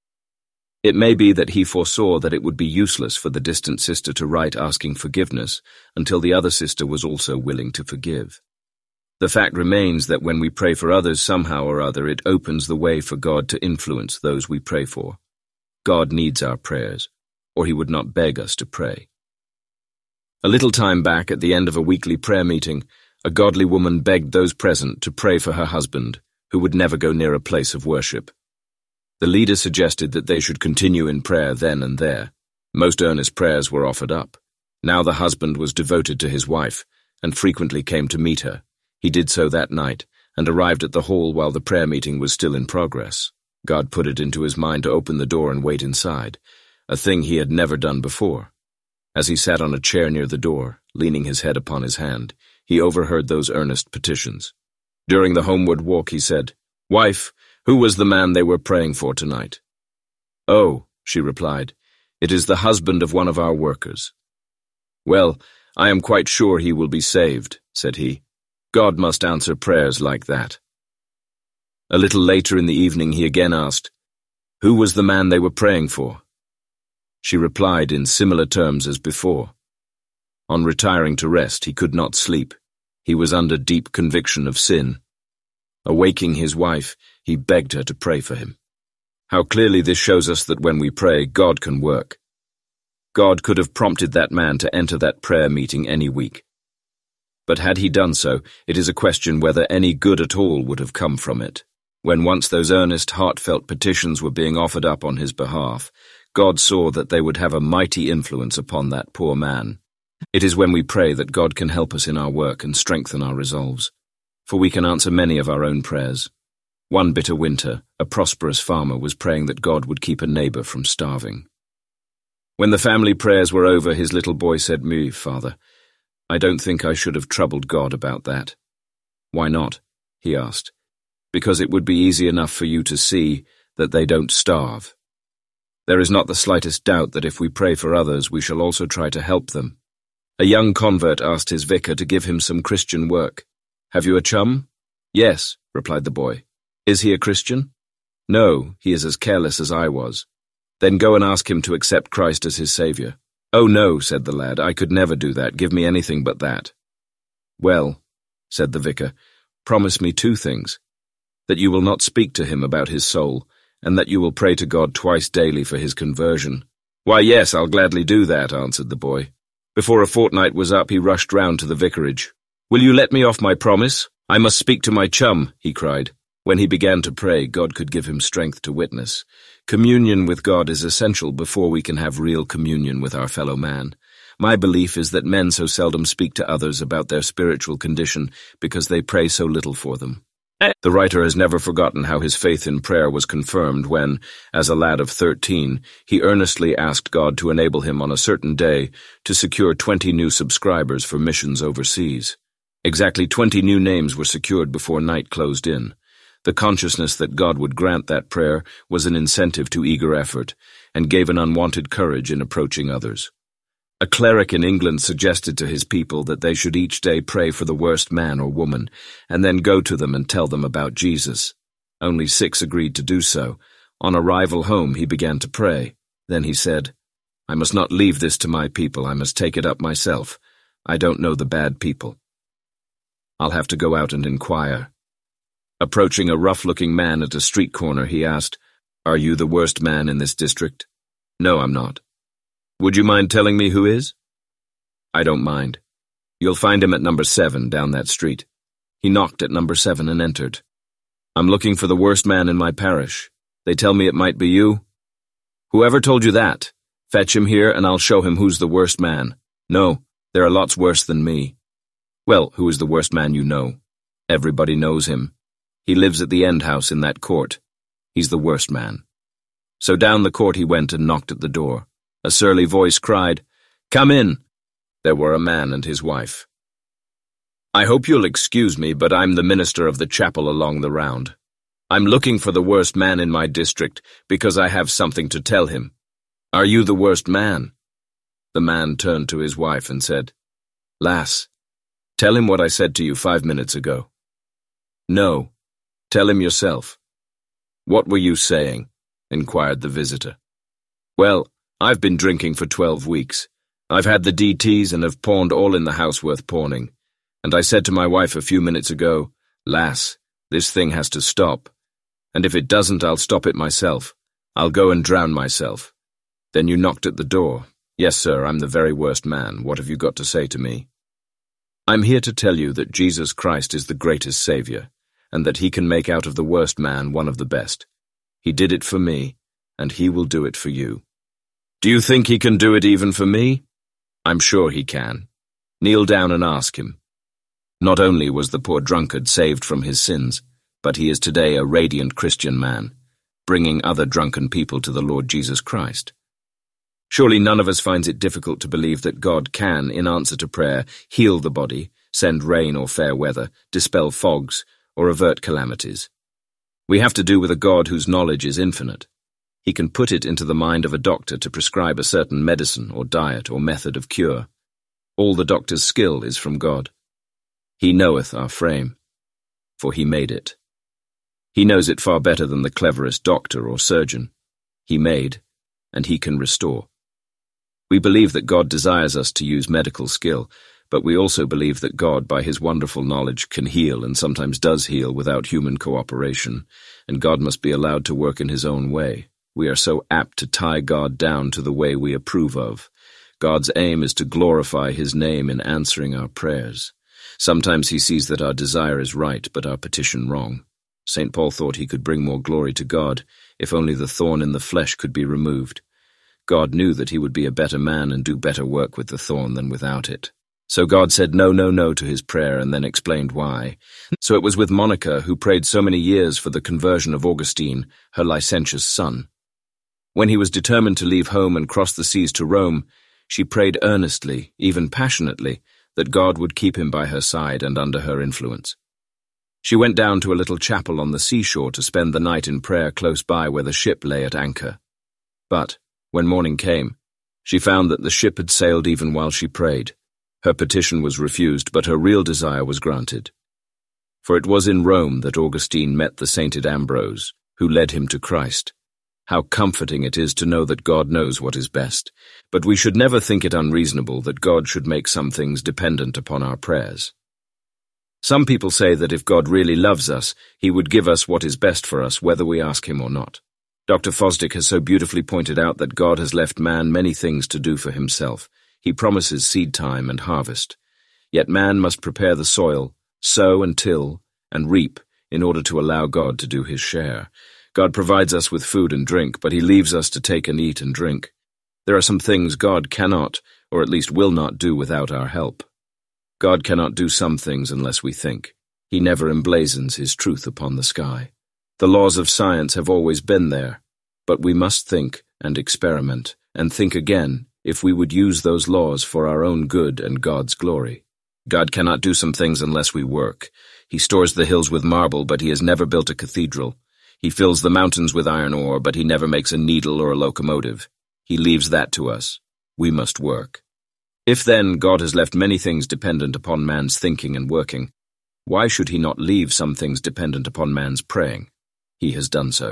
It may be that he foresaw that it would be useless for the distant sister to write asking forgiveness until the other sister was also willing to forgive. The fact remains that when we pray for others somehow or other, it opens the way for God to influence those we pray for. God needs our prayers, or he would not beg us to pray. A little time back, at the end of a weekly prayer meeting, a godly woman begged those present to pray for her husband, who would never go near a place of worship. The leader suggested that they should continue in prayer then and there. Most earnest prayers were offered up. Now the husband was devoted to his wife, and frequently came to meet her. He did so that night, and arrived at the hall while the prayer meeting was still in progress. God put it into his mind to open the door and wait inside, a thing he had never done before. As he sat on a chair near the door, leaning his head upon his hand, he overheard those earnest petitions. During the homeward walk he said, "Wife, who was the man they were praying for tonight?" "Oh," she replied, "it is the husband of one of our workers." "Well, I am quite sure he will be saved," said he. "God must answer prayers like that." A little later in the evening he again asked, "Who was the man they were praying for?" She replied in similar terms as before. On retiring to rest, he could not sleep. He was under deep conviction of sin. Awaking his wife, he begged her to pray for him. How clearly this shows us that when we pray, God can work. God could have prompted that man to enter that prayer meeting any week. But had he done so, it is a question whether any good at all would have come from it. When once those earnest, heartfelt petitions were being offered up on his behalf, God saw that they would have a mighty influence upon that poor man. It is when we pray that God can help us in our work and strengthen our resolves, for we can answer many of our own prayers. One bitter winter, a prosperous farmer was praying that God would keep a neighbor from starving. When the family prayers were over, his little boy said, "Me, Father, I don't think I should have troubled God about that." "Why not?" he asked. "Because it would be easy enough for you to see that they don't starve. There is not the slightest doubt that if we pray for others, we shall also try to help them." A young convert asked his vicar to give him some Christian work. "Have you a chum?" Yes, replied the boy. Is he a Christian? No, he is as careless as I was. Then go and ask him to accept Christ as his Saviour. Oh no, said the lad, I could never do that. Give me anything but that. Well, said the vicar, promise me 2 things. That you will not speak to him about his soul, and that you will pray to God twice daily for his conversion. Why, yes, I'll gladly do that, answered the boy. Before a fortnight was up, he rushed round to the vicarage. Will you let me off my promise? I must speak to my chum, he cried. When he began to pray, God could give him strength to witness. Communion with God is essential before we can have real communion with our fellow man. My belief is that men so seldom speak to others about their spiritual condition because they pray so little for them. The writer has never forgotten how his faith in prayer was confirmed when, as a lad of 13, he earnestly asked God to enable him on a certain day to secure 20 new subscribers for missions overseas. Exactly 20 new names were secured before night closed in. The consciousness that God would grant that prayer was an incentive to eager effort and gave an unwanted courage in approaching others. A cleric in England suggested to his people that they should each day pray for the worst man or woman, and then go to them and tell them about Jesus. Only 6 agreed to do so. On arrival home, he began to pray. Then he said, I must not leave this to my people. I must take it up myself. I don't know the bad people. I'll have to go out and inquire. Approaching a rough-looking man at a street corner, he asked, Are you the worst man in this district? No, I'm not. Would you mind telling me who is? I don't mind. You'll find him at number 7 down that street. He knocked at number 7 and entered. I'm looking for the worst man in my parish. They tell me it might be you. Whoever told you that? Fetch him here and I'll show him who's the worst man. No, there are lots worse than me. Well, who is the worst man you know? Everybody knows him. He lives at the end house in that court. He's the worst man. So down the court he went and knocked at the door. A surly voice cried, Come in. There were a man and his wife. I hope you'll excuse me, but I'm the minister of the chapel along the round. I'm looking for the worst man in my district because I have something to tell him. Are you the worst man? The man turned to his wife and said, Lass, tell him what I said to you 5 minutes ago. No, tell him yourself. What were you saying? Inquired the visitor. Well, I've been drinking for 12 weeks. I've had the DTs and have pawned all in the house worth pawning. And I said to my wife a few minutes ago, Lass, this thing has to stop. And if it doesn't, I'll stop it myself. I'll go and drown myself. Then you knocked at the door. Yes, sir, I'm the very worst man. What have you got to say to me? I'm here to tell you that Jesus Christ is the greatest Saviour, and that he can make out of the worst man one of the best. He did it for me, and he will do it for you. Do you think he can do it even for me? I'm sure he can. Kneel down and ask him. Not only was the poor drunkard saved from his sins, but he is today a radiant Christian man, bringing other drunken people to the Lord Jesus Christ. Surely none of us finds it difficult to believe that God can, in answer to prayer, heal the body, send rain or fair weather, dispel fogs, or avert calamities. We have to do with a God whose knowledge is infinite. He can put it into the mind of a doctor to prescribe a certain medicine or diet or method of cure. All the doctor's skill is from God. He knoweth our frame, for he made it. He knows it far better than the cleverest doctor or surgeon. He made, and he can restore. We believe that God desires us to use medical skill, but we also believe that God, by his wonderful knowledge, can heal and sometimes does heal without human cooperation, and God must be allowed to work in his own way. We are so apt to tie God down to the way we approve of. God's aim is to glorify his name in answering our prayers. Sometimes he sees that our desire is right, but our petition wrong. St. Paul thought he could bring more glory to God if only the thorn in the flesh could be removed. God knew that he would be a better man and do better work with the thorn than without it. So God said no, no, no to his prayer and then explained why. So it was with Monica, who prayed so many years for the conversion of Augustine, her licentious son. When he was determined to leave home and cross the seas to Rome, she prayed earnestly, even passionately, that God would keep him by her side and under her influence. She went down to a little chapel on the seashore to spend the night in prayer close by where the ship lay at anchor. But, when morning came, she found that the ship had sailed even while she prayed. Her petition was refused, but her real desire was granted. For it was in Rome that Augustine met the sainted Ambrose, who led him to Christ. How comforting it is to know that God knows what is best, but we should never think it unreasonable that God should make some things dependent upon our prayers. Some people say that if God really loves us, he would give us what is best for us, whether we ask him or not. Dr. Fosdick has so beautifully pointed out that God has left man many things to do for himself. He promises seed time and harvest. Yet man must prepare the soil, sow and till, and reap, in order to allow God to do his share. God provides us with food and drink, but he leaves us to take and eat and drink. There are some things God cannot, or at least will not do without our help. God cannot do some things unless we think. He never emblazons his truth upon the sky. The laws of science have always been there, but we must think and experiment, and think again if we would use those laws for our own good and God's glory. God cannot do some things unless we work. He stores the hills with marble, but he has never built a cathedral. He fills the mountains with iron ore, but he never makes a needle or a locomotive. He leaves that to us. We must work. If then God has left many things dependent upon man's thinking and working, why should he not leave some things dependent upon man's praying? He has done so.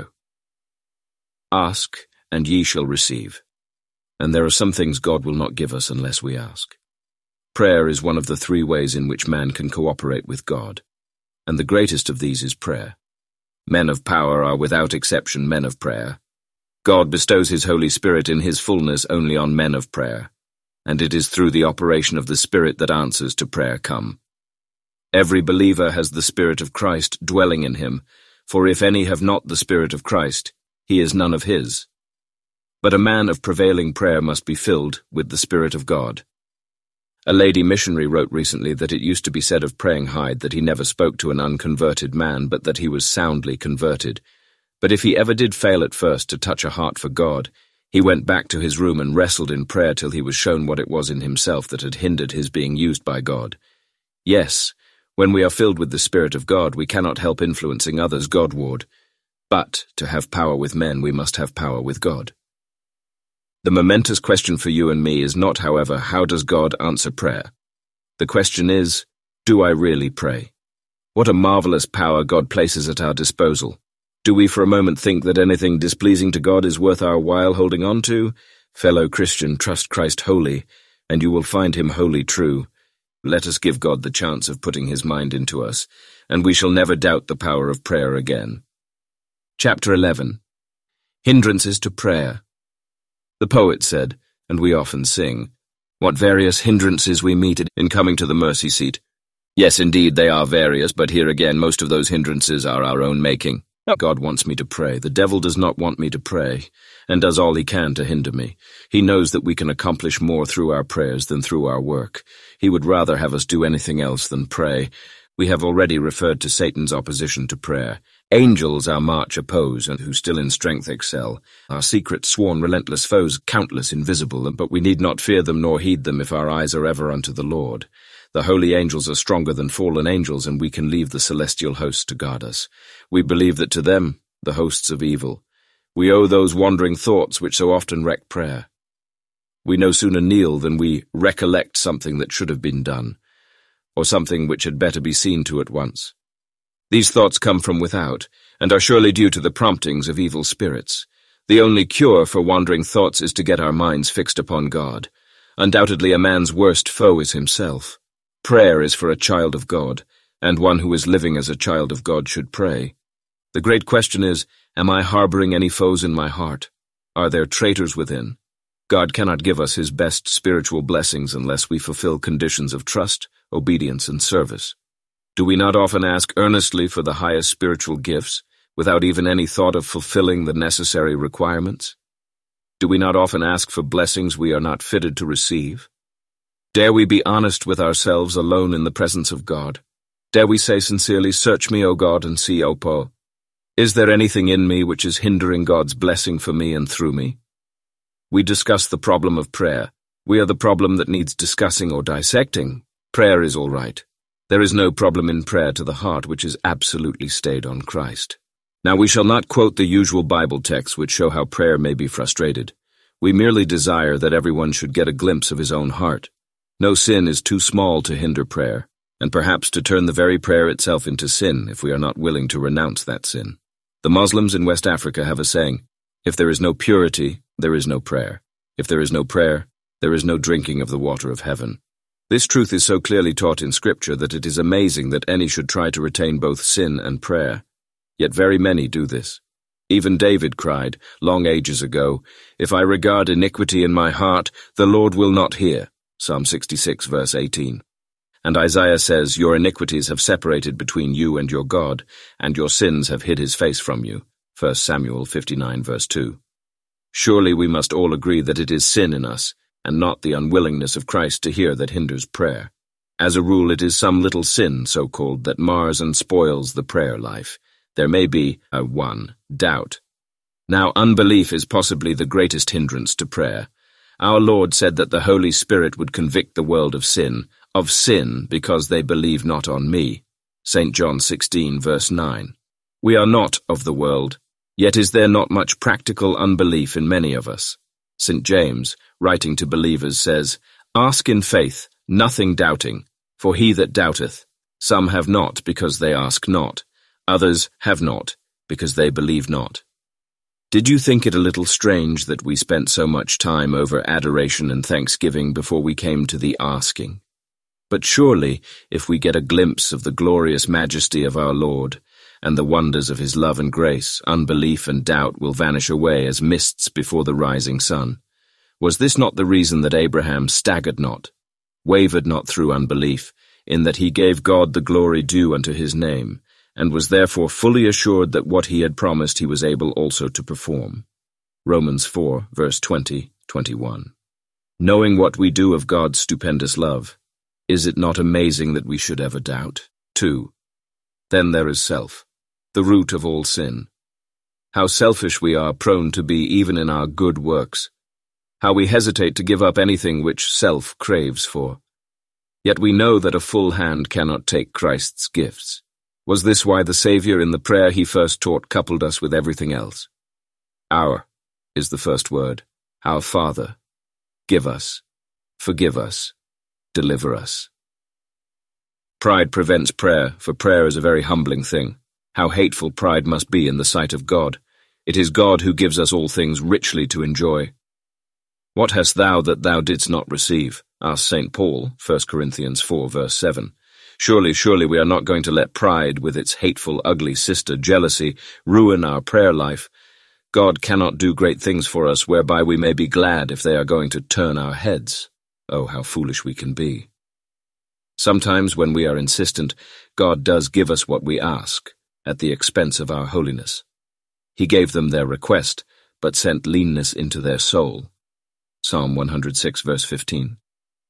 Ask, and ye shall receive. And there are some things God will not give us unless we ask. Prayer is one of the 3 ways in which man can cooperate with God, and the greatest of these is prayer. Men of power are without exception men of prayer. God bestows his Holy Spirit in his fullness only on men of prayer, and it is through the operation of the Spirit that answers to prayer come. Every believer has the Spirit of Christ dwelling in him, for if any have not the Spirit of Christ, he is none of his. But a man of prevailing prayer must be filled with the Spirit of God. A lady missionary wrote recently that it used to be said of Praying Hyde that he never spoke to an unconverted man, but that he was soundly converted. But if he ever did fail at first to touch a heart for God, he went back to his room and wrestled in prayer till he was shown what it was in himself that had hindered his being used by God. Yes, when we are filled with the Spirit of God, we cannot help influencing others Godward. But to have power with men, we must have power with God. The momentous question for you and me is not, however, how does God answer prayer? The question is, do I really pray? What a marvelous power God places at our disposal. Do we for a moment think that anything displeasing to God is worth our while holding on to? Fellow Christian, trust Christ wholly, and you will find him wholly true. Let us give God the chance of putting his mind into us, and we shall never doubt the power of prayer again. Chapter 11. Hindrances to Prayer. The poet said, and we often sing, what various hindrances we meet in coming to the mercy seat. Yes, indeed, they are various, but here again, most of those hindrances are our own making. God wants me to pray. The devil does not want me to pray, and does all he can to hinder me. He knows that we can accomplish more through our prayers than through our work. He would rather have us do anything else than pray. We have already referred to Satan's opposition to prayer. Angels our march oppose, and who still in strength excel. Our secret, sworn, relentless foes, countless, invisible, but we need not fear them nor heed them if our eyes are ever unto the Lord. The holy angels are stronger than fallen angels, and we can leave the celestial hosts to guard us. We believe that to them, the hosts of evil, we owe those wandering thoughts which so often wreck prayer. We no sooner kneel than we recollect something that should have been done, or something which had better be seen to at once. These thoughts come from without, and are surely due to the promptings of evil spirits. The only cure for wandering thoughts is to get our minds fixed upon God. Undoubtedly a man's worst foe is himself. Prayer is for a child of God, and one who is living as a child of God should pray. The great question is, am I harboring any foes in my heart? Are there traitors within? God cannot give us his best spiritual blessings unless we fulfill conditions of trust, obedience, and service. Do we not often ask earnestly for the highest spiritual gifts, without even any thought of fulfilling the necessary requirements? Do we not often ask for blessings we are not fitted to receive? Dare we be honest with ourselves alone in the presence of God? Dare we say sincerely, search me, O God, and see, O Paul. Is there anything in me which is hindering God's blessing for me and through me? We discuss the problem of prayer. We are the problem that needs discussing or dissecting. Prayer is all right. There is no problem in prayer to the heart which is absolutely stayed on Christ. Now we shall not quote the usual Bible texts which show how prayer may be frustrated. We merely desire that everyone should get a glimpse of his own heart. No sin is too small to hinder prayer. and perhaps to turn the very prayer itself into sin if we are not willing to renounce that sin. The Muslims in West Africa have a saying, "If there is no purity, there is no prayer. If there is no prayer, there is no drinking of the water of heaven." This truth is so clearly taught in Scripture that it is amazing that any should try to retain both sin and prayer. Yet very many do this. Even David cried, long ages ago, "If I regard iniquity in my heart, the Lord will not hear." Psalm 66, verse 18. And Isaiah says, "Your iniquities have separated between you and your God, and your sins have hid his face from you." 1 Samuel 59, verse 2. Surely we must all agree that it is sin in us, and not the unwillingness of Christ to hear, that hinders prayer. As a rule, it is some little sin, so-called, that mars and spoils the prayer life. There may be a doubt. Now, unbelief is possibly the greatest hindrance to prayer. Our Lord said that the Holy Spirit would convict the world of sin because they believe not on me. St. John 16, verse 9. We are not of the world, yet is there not much practical unbelief in many of us? St. James, writing to believers, says, "Ask in faith, nothing doubting, for he that doubteth, some have not because they ask not. Others have not, because they believe not." Did you think it a little strange that we spent so much time over adoration and thanksgiving before we came to the asking? But surely, if we get a glimpse of the glorious majesty of our Lord, and the wonders of his love and grace, unbelief and doubt will vanish away as mists before the rising sun. Was this not the reason that Abraham staggered not, wavered not through unbelief, in that he gave God the glory due unto his name, and was therefore fully assured that what he had promised he was able also to perform? Romans 4, verse 20, 21. Knowing what we do of God's stupendous love, is it not amazing that we should ever doubt? 2. Then there is self, the root of all sin. How selfish we are prone to be even in our good works. How we hesitate to give up anything which self craves for. Yet we know that a full hand cannot take Christ's gifts. Was this why the Saviour in the prayer he first taught coupled us with everything else? Our is the first word. Our Father, give us, forgive us, deliver us. Pride prevents prayer, for prayer is a very humbling thing. How hateful pride must be in the sight of God. It is God who gives us all things richly to enjoy. What hast thou that thou didst not receive? Asked St. Paul, 1 Corinthians 4, verse 7. Surely we are not going to let pride, with its hateful, ugly sister, jealousy, ruin our prayer life. God cannot do great things for us whereby we may be glad if they are going to turn our heads. Oh, how foolish we can be. Sometimes when we are insistent, God does give us what we ask, at the expense of our holiness. He gave them their request, but sent leanness into their soul. Psalm 106, verse 15.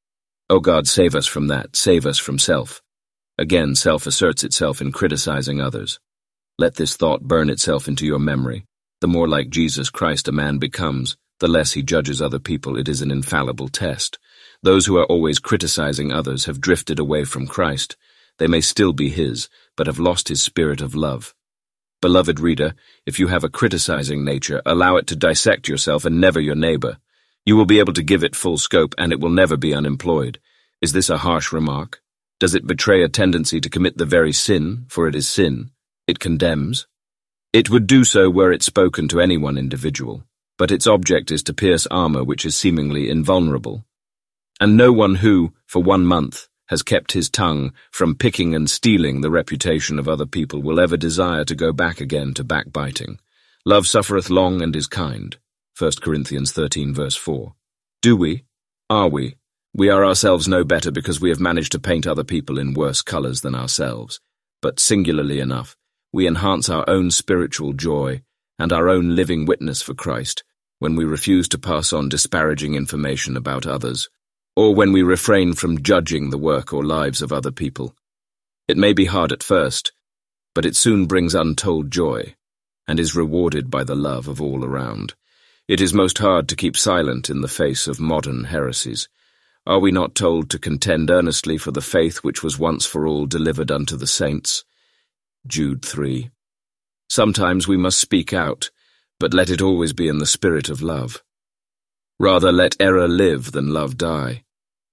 O God, save us from that, save us from self. Again, self asserts itself in criticizing others. Let this thought burn itself into your memory. The more like Jesus Christ a man becomes, the less he judges other people. It is an infallible test. Those who are always criticizing others have drifted away from Christ. They may still be his, but have lost his spirit of love. Beloved reader, if you have a criticizing nature, allow it to dissect yourself and never your neighbor. You will be able to give it full scope, and it will never be unemployed. Is this a harsh remark? Does it betray a tendency to commit the very sin, for it is sin, it condemns? It would do so were it spoken to any one individual, but its object is to pierce armor which is seemingly invulnerable. And no one who, for 1 month, has kept his tongue from picking and stealing the reputation of other people will ever desire to go back again to backbiting. Love suffereth long and is kind. 1 Corinthians 13, verse 4. Do we? Are we? We are ourselves no better because we have managed to paint other people in worse colors than ourselves. But singularly enough, we enhance our own spiritual joy and our own living witness for Christ when we refuse to pass on disparaging information about others, or when we refrain from judging the work or lives of other people. It may be hard at first, but it soon brings untold joy and is rewarded by the love of all around. It is most hard to keep silent in the face of modern heresies. Are we not told to contend earnestly for the faith which was once for all delivered unto the saints? Jude 3. Sometimes we must speak out, but let it always be in the spirit of love. Rather let error live than love die.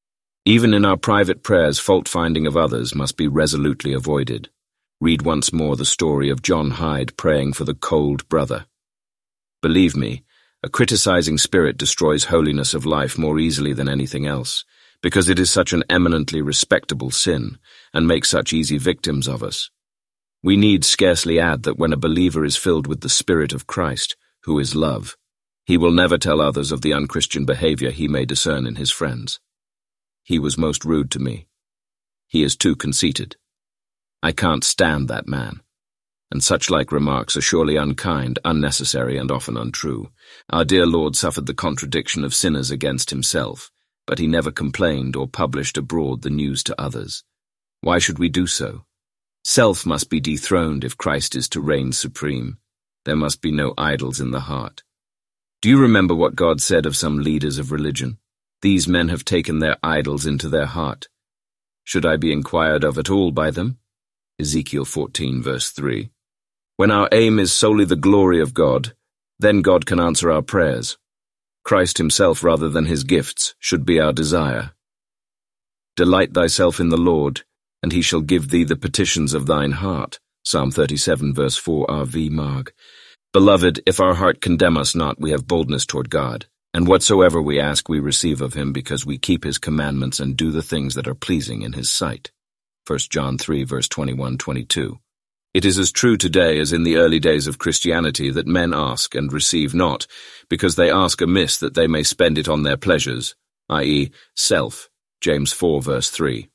Even in our private prayers, fault-finding of others must be resolutely avoided. Read once more the story of John Hyde praying for the cold brother. Believe me, a criticizing spirit destroys holiness of life more easily than anything else, because it is such an eminently respectable sin, and makes such easy victims of us. We need scarcely add that when a believer is filled with the Spirit of Christ, who is love, he will never tell others of the unchristian behavior he may discern in his friends. He was most rude to me. He is too conceited. I can't stand that man. And such like remarks are surely unkind, unnecessary, and often untrue. Our dear Lord suffered the contradiction of sinners against himself, but he never complained or published abroad the news to others. Why should we do so? Self must be dethroned if Christ is to reign supreme. There must be no idols in the heart. Do you remember what God said of some leaders of religion? These men have taken their idols into their heart. Should I be inquired of at all by them? Ezekiel 14, verse 3. When our aim is solely the glory of God, then God can answer our prayers. Christ himself rather than his gifts should be our desire. Delight thyself in the Lord, and he shall give thee the petitions of thine heart. Psalm 37, verse 4, R.V. Marg. Beloved, if our heart condemn us not, we have boldness toward God. And whatsoever we ask we receive of him, because we keep his commandments and do the things that are pleasing in his sight. 1 John 3, verse 21-22. It is as true today as in the early days of Christianity that men ask and receive not, because they ask amiss that they may spend it on their pleasures, i.e., self. James 4, verse 3.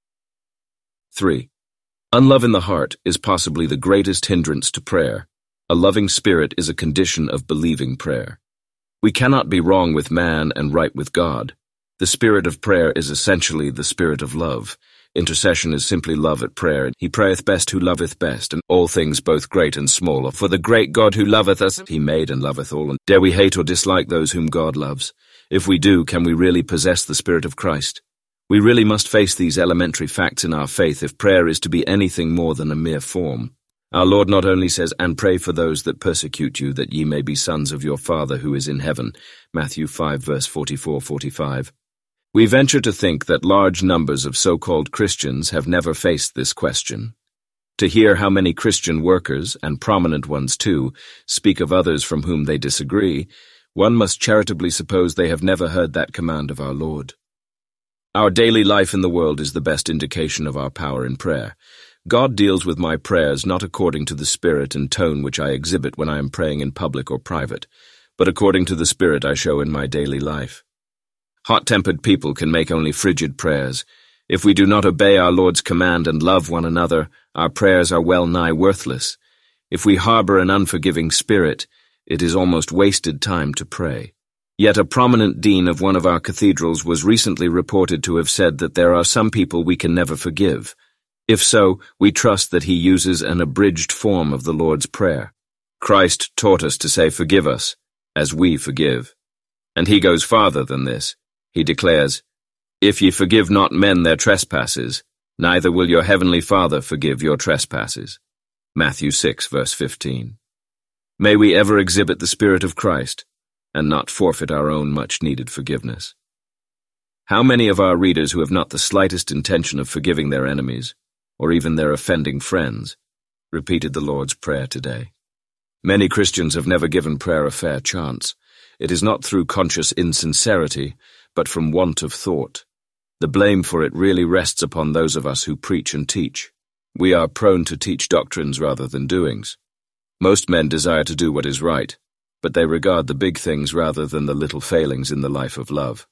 3. Unlove in the heart is possibly the greatest hindrance to prayer. A loving spirit is a condition of believing prayer. We cannot be wrong with man and right with God. The spirit of prayer is essentially the spirit of love. Intercession is simply love at prayer. He prayeth best who loveth best, and all things both great and small are for the great God who loveth us. He made and loveth all. And dare we hate or dislike those whom God loves? If we do, can we really possess the Spirit of Christ? We really must face these elementary facts in our faith if prayer is to be anything more than a mere form. Our Lord not only says, "And pray for those that persecute you, that ye may be sons of your Father who is in heaven," Matthew 5, verse 44-45. We venture to think that large numbers of so-called Christians have never faced this question. To hear how many Christian workers, and prominent ones too, speak of others from whom they disagree, one must charitably suppose they have never heard that command of our Lord. Our daily life in the world is the best indication of our power in prayer. God deals with my prayers not according to the spirit and tone which I exhibit when I am praying in public or private, but according to the spirit I show in my daily life. Hot-tempered people can make only frigid prayers. If we do not obey our Lord's command and love one another, our prayers are well nigh worthless. If we harbor an unforgiving spirit, it is almost wasted time to pray. Yet a prominent dean of one of our cathedrals was recently reported to have said that there are some people we can never forgive. If so, we trust that he uses an abridged form of the Lord's Prayer. Christ taught us to say, "Forgive us, as we forgive." And he goes farther than this. He declares, "If ye forgive not men their trespasses, neither will your heavenly Father forgive your trespasses." Matthew 6, verse 15. May we ever exhibit the Spirit of Christ, and not forfeit our own much-needed forgiveness. How many of our readers who have not the slightest intention of forgiving their enemies, or even their offending friends, repeated the Lord's Prayer today? Many Christians have never given prayer a fair chance. It is not through conscious insincerity, but from want of thought. The blame for it really rests upon those of us who preach and teach. We are prone to teach doctrines rather than doings. Most men desire to do what is right, but they regard the big things rather than the little failings in the life of love.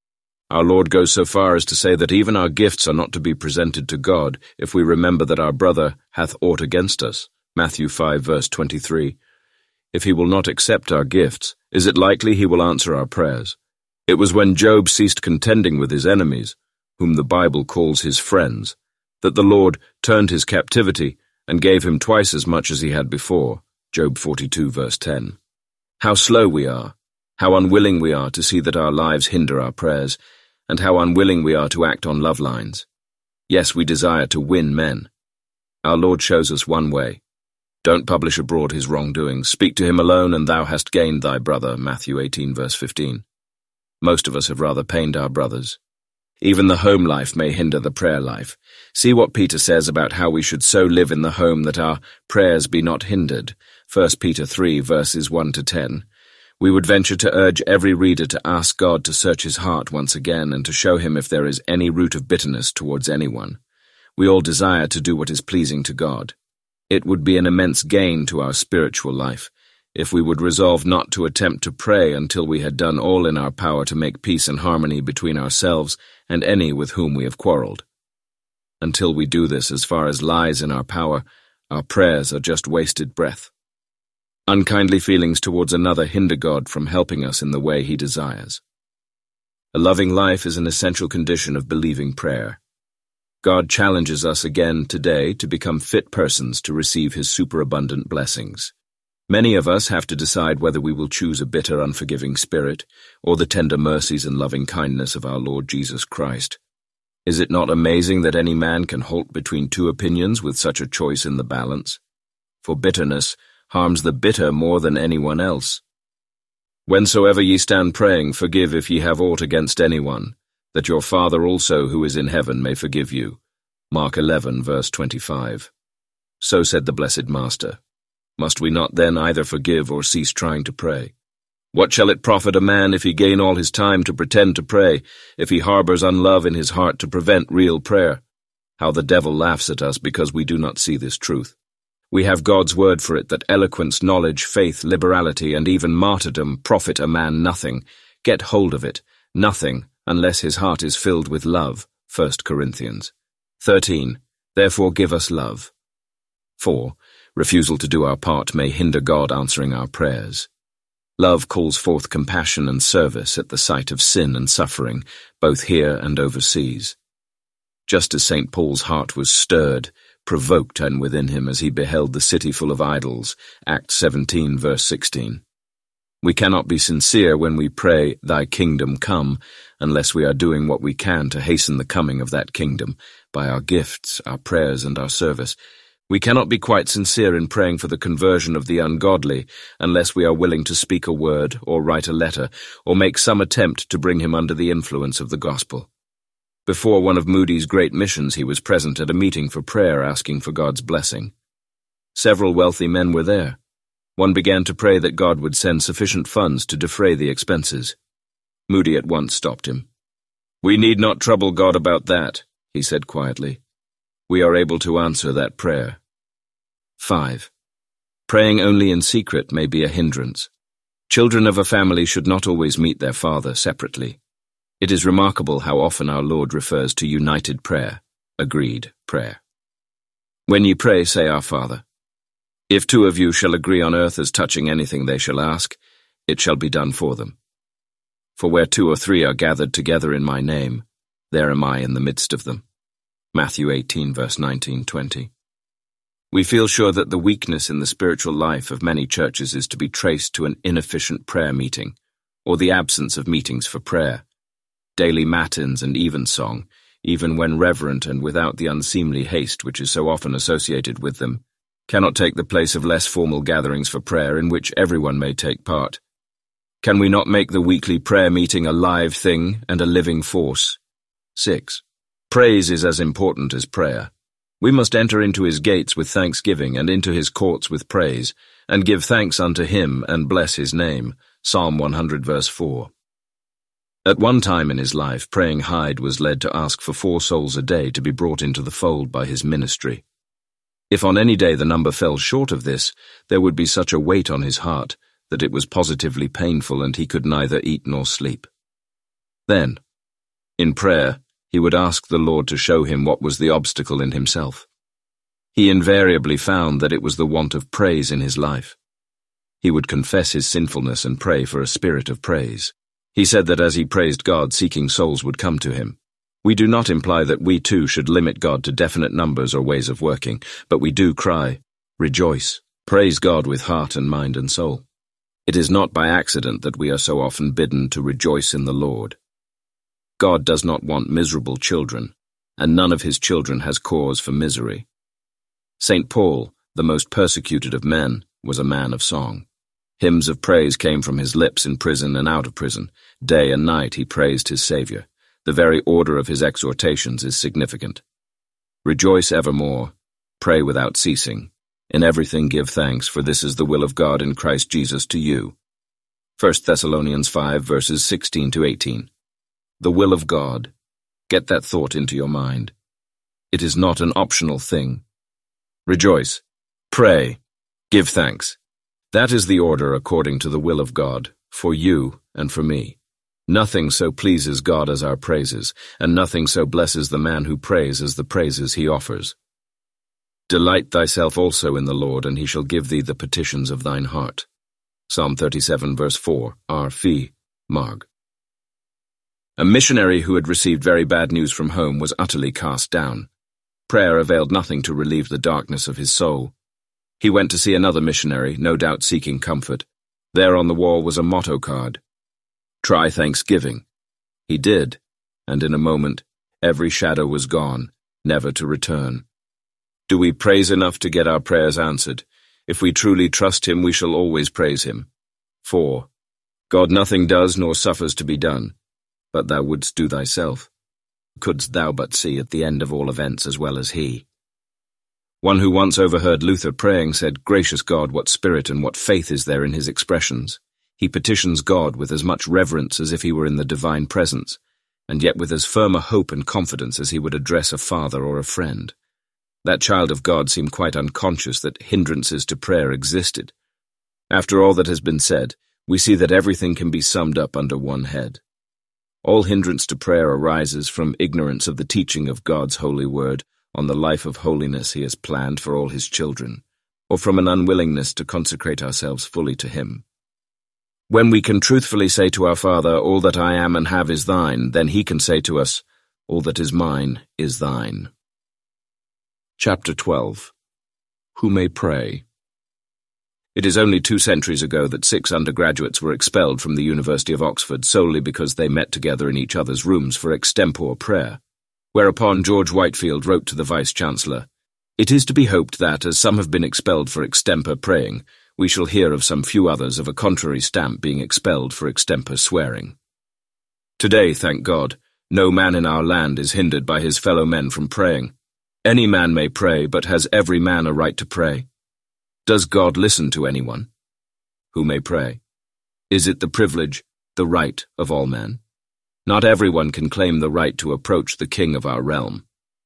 Our Lord goes so far as to say that even our gifts are not to be presented to God if we remember that our brother hath aught against us. Matthew 5, verse 23. If he will not accept our gifts, is it likely he will answer our prayers? It was when Job ceased contending with his enemies, whom the Bible calls his friends, that the Lord turned his captivity and gave him twice as much as he had before. Job 42, verse 10. How slow we are, how unwilling we are to see that our lives hinder our prayers, and how unwilling we are to act on love lines. Yes, we desire to win men. Our Lord shows us one way. Don't publish abroad his wrongdoings. Speak to him alone, and thou hast gained thy brother. Matthew 18, verse 15. Most of us have rather pained our brothers. Even the home life may hinder the prayer life. See what Peter says about how we should so live in the home that our prayers be not hindered. 1 Peter 3, verses 1 to 10. We would venture to urge every reader to ask God to search his heart once again and to show him if there is any root of bitterness towards anyone. We all desire to do what is pleasing to God. It would be an immense gain to our spiritual life if we would resolve not to attempt to pray until we had done all in our power to make peace and harmony between ourselves and any with whom we have quarreled. Until we do this as far as lies in our power, our prayers are just wasted breath. Unkindly feelings towards another hinder God from helping us in the way he desires. A loving life is an essential condition of believing prayer. God challenges us again today to become fit persons to receive his superabundant blessings. Many of us have to decide whether we will choose a bitter, unforgiving spirit or the tender mercies and loving kindness of our Lord Jesus Christ. Is it not amazing that any man can halt between two opinions with such a choice in the balance? For bitterness harms the bitter more than anyone else. Whensoever ye stand praying, forgive if ye have aught against anyone, that your Father also who is in heaven may forgive you. Mark 11, verse 25. So said the blessed Master. Must we not then either forgive or cease trying to pray? What shall it profit a man if he gain all his time to pretend to pray, if he harbors unlove in his heart to prevent real prayer? How the devil laughs at us because we do not see this truth. We have God's word for it that eloquence, knowledge, faith, liberality, and even martyrdom profit a man nothing. Get hold of it, nothing, unless his heart is filled with love. 1 Corinthians 13. Therefore give us love. 4. Refusal to do our part may hinder God answering our prayers. Love calls forth compassion and service at the sight of sin and suffering, both here and overseas. Just as St. Paul's heart was stirred, provoked and within him as he beheld the city full of idols, Acts 17, verse 16. We cannot be sincere when we pray, Thy kingdom come, unless we are doing what we can to hasten the coming of that kingdom by our gifts, our prayers, and our service. We cannot be quite sincere in praying for the conversion of the ungodly unless we are willing to speak a word or write a letter or make some attempt to bring him under the influence of the gospel. Before one of Moody's great missions, he was present at a meeting for prayer asking for God's blessing. Several wealthy men were there. One began to pray that God would send sufficient funds to defray the expenses. Moody at once stopped him. "We need not trouble God about that," he said quietly. "We are able to answer that prayer." 5. Praying only in secret may be a hindrance. Children of a family should not always meet their father separately. It is remarkable how often our Lord refers to united prayer, agreed prayer. When ye pray, say, Our Father. If 2 of you shall agree on earth as touching anything they shall ask, it shall be done for them. For where 2 or 3 are gathered together in my name, there am I in the midst of them. Matthew 18, verse 19-20. We feel sure that the weakness in the spiritual life of many churches is to be traced to an inefficient prayer meeting, or the absence of meetings for prayer. Daily matins and evensong, even when reverent and without the unseemly haste which is so often associated with them, cannot take the place of less formal gatherings for prayer in which everyone may take part. Can we not make the weekly prayer meeting a live thing and a living force? 6. Praise is as important as prayer. We must enter into his gates with thanksgiving and into his courts with praise, and give thanks unto him and bless his name. Psalm 100, verse 4. At one time in his life, Praying Hyde was led to ask for 4 souls a day to be brought into the fold by his ministry. If on any day the number fell short of this, there would be such a weight on his heart that it was positively painful and he could neither eat nor sleep. Then, in prayer, he would ask the Lord to show him what was the obstacle in himself. He invariably found that it was the want of praise in his life. He would confess his sinfulness and pray for a spirit of praise. He said that as he praised God, seeking souls would come to him. We do not imply that we too should limit God to definite numbers or ways of working, but we do cry, rejoice, praise God with heart and mind and soul. It is not by accident that we are so often bidden to rejoice in the Lord. God does not want miserable children, and none of his children has cause for misery. St. Paul, the most persecuted of men, was a man of song. Hymns of praise came from his lips in prison and out of prison. Day and night he praised his Saviour. The very order of his exhortations is significant. Rejoice evermore, pray without ceasing. In everything give thanks, for this is the will of God in Christ Jesus to you. 1 Thessalonians 5, verses 16 to 18. The will of God. Get that thought into your mind. It is not an optional thing. Rejoice, pray, give thanks. That is the order according to the will of God, for you and for me. Nothing so pleases God as our praises, and nothing so blesses the man who prays as the praises he offers. Delight thyself also in the Lord, and he shall give thee the petitions of thine heart. Psalm 37, verse 4, R. Fee, Marg. A missionary who had received very bad news from home was utterly cast down. Prayer availed nothing to relieve the darkness of his soul. He went to see another missionary, no doubt seeking comfort. There on the wall was a motto card. Try thanksgiving. He did, and in a moment, every shadow was gone, never to return. Do we praise enough to get our prayers answered? If we truly trust him, we shall always praise him. 4. God nothing does nor suffers to be done, but thou wouldst do thyself. Couldst thou but see at the end of all events as well as he. One who once overheard Luther praying said, Gracious God, what spirit and what faith is there in his expressions. He petitions God with as much reverence as if he were in the divine presence, and yet with as firm a hope and confidence as he would address a father or a friend. That child of God seemed quite unconscious that hindrances to prayer existed. After all that has been said, we see that everything can be summed up under one head. All hindrance to prayer arises from ignorance of the teaching of God's holy word on the life of holiness he has planned for all his children, or from an unwillingness to consecrate ourselves fully to him. When we can truthfully say to our Father, All that I am and have is thine, then he can say to us, All that is mine is thine. Chapter 12. Who may pray? It is only 2 centuries ago that 6 undergraduates were expelled from the University of Oxford solely because they met together in each other's rooms for extempore prayer. Whereupon George Whitefield wrote to the Vice-Chancellor, It is to be hoped that, as some have been expelled for extemper praying, we shall hear of some few others of a contrary stamp being expelled for extemper swearing. Today, thank God, no man in our land is hindered by his fellow men from praying. Any man may pray, but has every man a right to pray? Does God listen to anyone? Who may pray? Is it the privilege, the right of all men? Not everyone can claim the right to approach the king of our realm.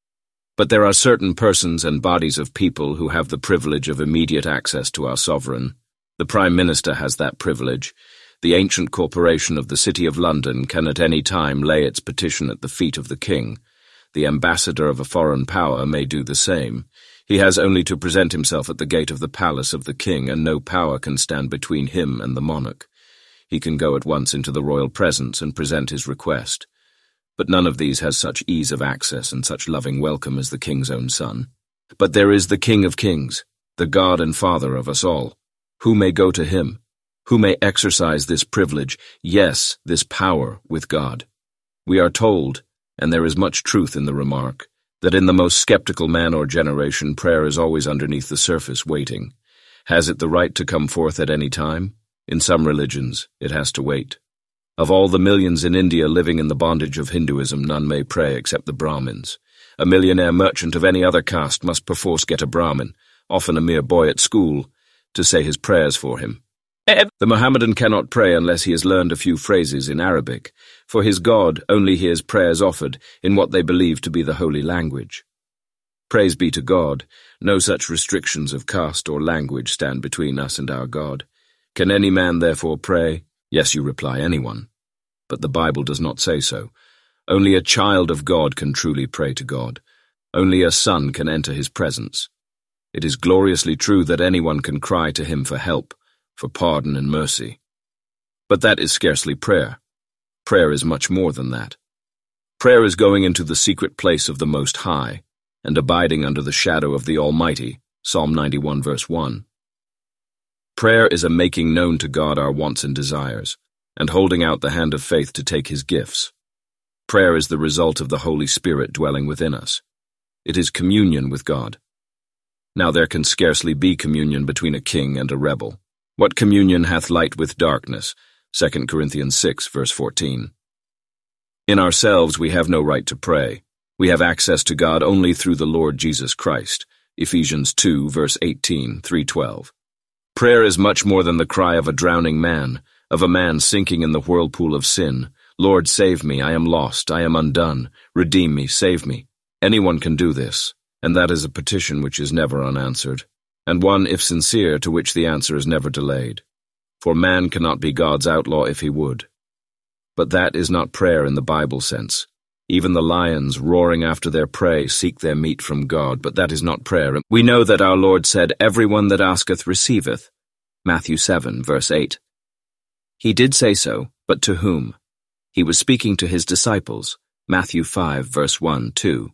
But there are certain persons and bodies of people who have the privilege of immediate access to our sovereign. The Prime Minister has that privilege. The ancient corporation of the City of London can at any time lay its petition at the feet of the king. The ambassador of a foreign power may do the same. He has only to present himself at the gate of the palace of the king, and no power can stand between him and the monarch. He can go at once into the royal presence and present his request. But none of these has such ease of access and such loving welcome as the king's own son. But there is the King of Kings, the God and Father of us all. Who may go to him? Who may exercise this privilege, yes, this power with God? We are told, and there is much truth in the remark, that in the most skeptical man or generation prayer is always underneath the surface waiting. Has it the right to come forth at any time? In some religions, it has to wait. Of all the millions in India living in the bondage of Hinduism, none may pray except the Brahmins. A millionaire merchant of any other caste must perforce get a Brahmin, often a mere boy at school, to say his prayers for him. The Mohammedan cannot pray unless he has learned a few phrases in Arabic. For his God only hears prayers offered in what they believe to be the holy language. Praise be to God, no such restrictions of caste or language stand between us and our God. Can any man therefore pray? Yes, you reply, anyone. But the Bible does not say so. Only a child of God can truly pray to God. Only a son can enter his presence. It is gloriously true that anyone can cry to him for help, for pardon and mercy. But that is scarcely prayer. Prayer is much more than that. Prayer is going into the secret place of the Most High and abiding under the shadow of the Almighty, Psalm 91 verse 1. Prayer is a making known to God our wants and desires, and holding out the hand of faith to take his gifts. Prayer is the result of the Holy Spirit dwelling within us. It is communion with God. Now there can scarcely be communion between a king and a rebel. What communion hath light with darkness? 2 Corinthians 6 verse 14. In ourselves we have no right to pray. We have access to God only through the Lord Jesus Christ. Ephesians 2, verse 18, 3:12. Prayer is much more than the cry of a drowning man, of a man sinking in the whirlpool of sin. Lord, save me, I am lost, I am undone. Redeem me, save me. Anyone can do this, and that is a petition which is never unanswered, and one, if sincere, to which the answer is never delayed. For man cannot be God's outlaw if he would. But that is not prayer in the Bible sense. Even the lions, roaring after their prey, seek their meat from God, but that is not prayer. We know that our Lord said, "Everyone that asketh receiveth." Matthew 7, verse 8. He did say so, but to whom? He was speaking to his disciples. Matthew 5, verse 1, 2.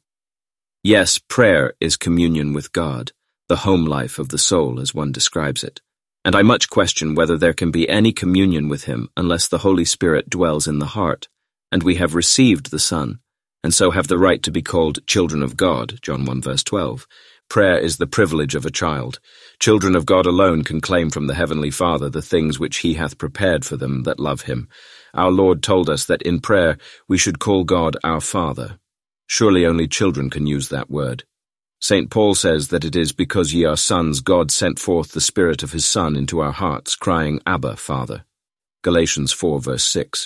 Yes, prayer is communion with God, the home life of the soul, as one describes it. And I much question whether there can be any communion with Him unless the Holy Spirit dwells in the heart, and we have received the Son, and so have the right to be called children of God, John 1, verse 12. Prayer is the privilege of a child. Children of God alone can claim from the Heavenly Father the things which He hath prepared for them that love Him. Our Lord told us that in prayer we should call God our Father. Surely only children can use that word. St. Paul says that it is because ye are sons God sent forth the Spirit of His Son into our hearts, crying, Abba, Father. Galatians 4, verse 6.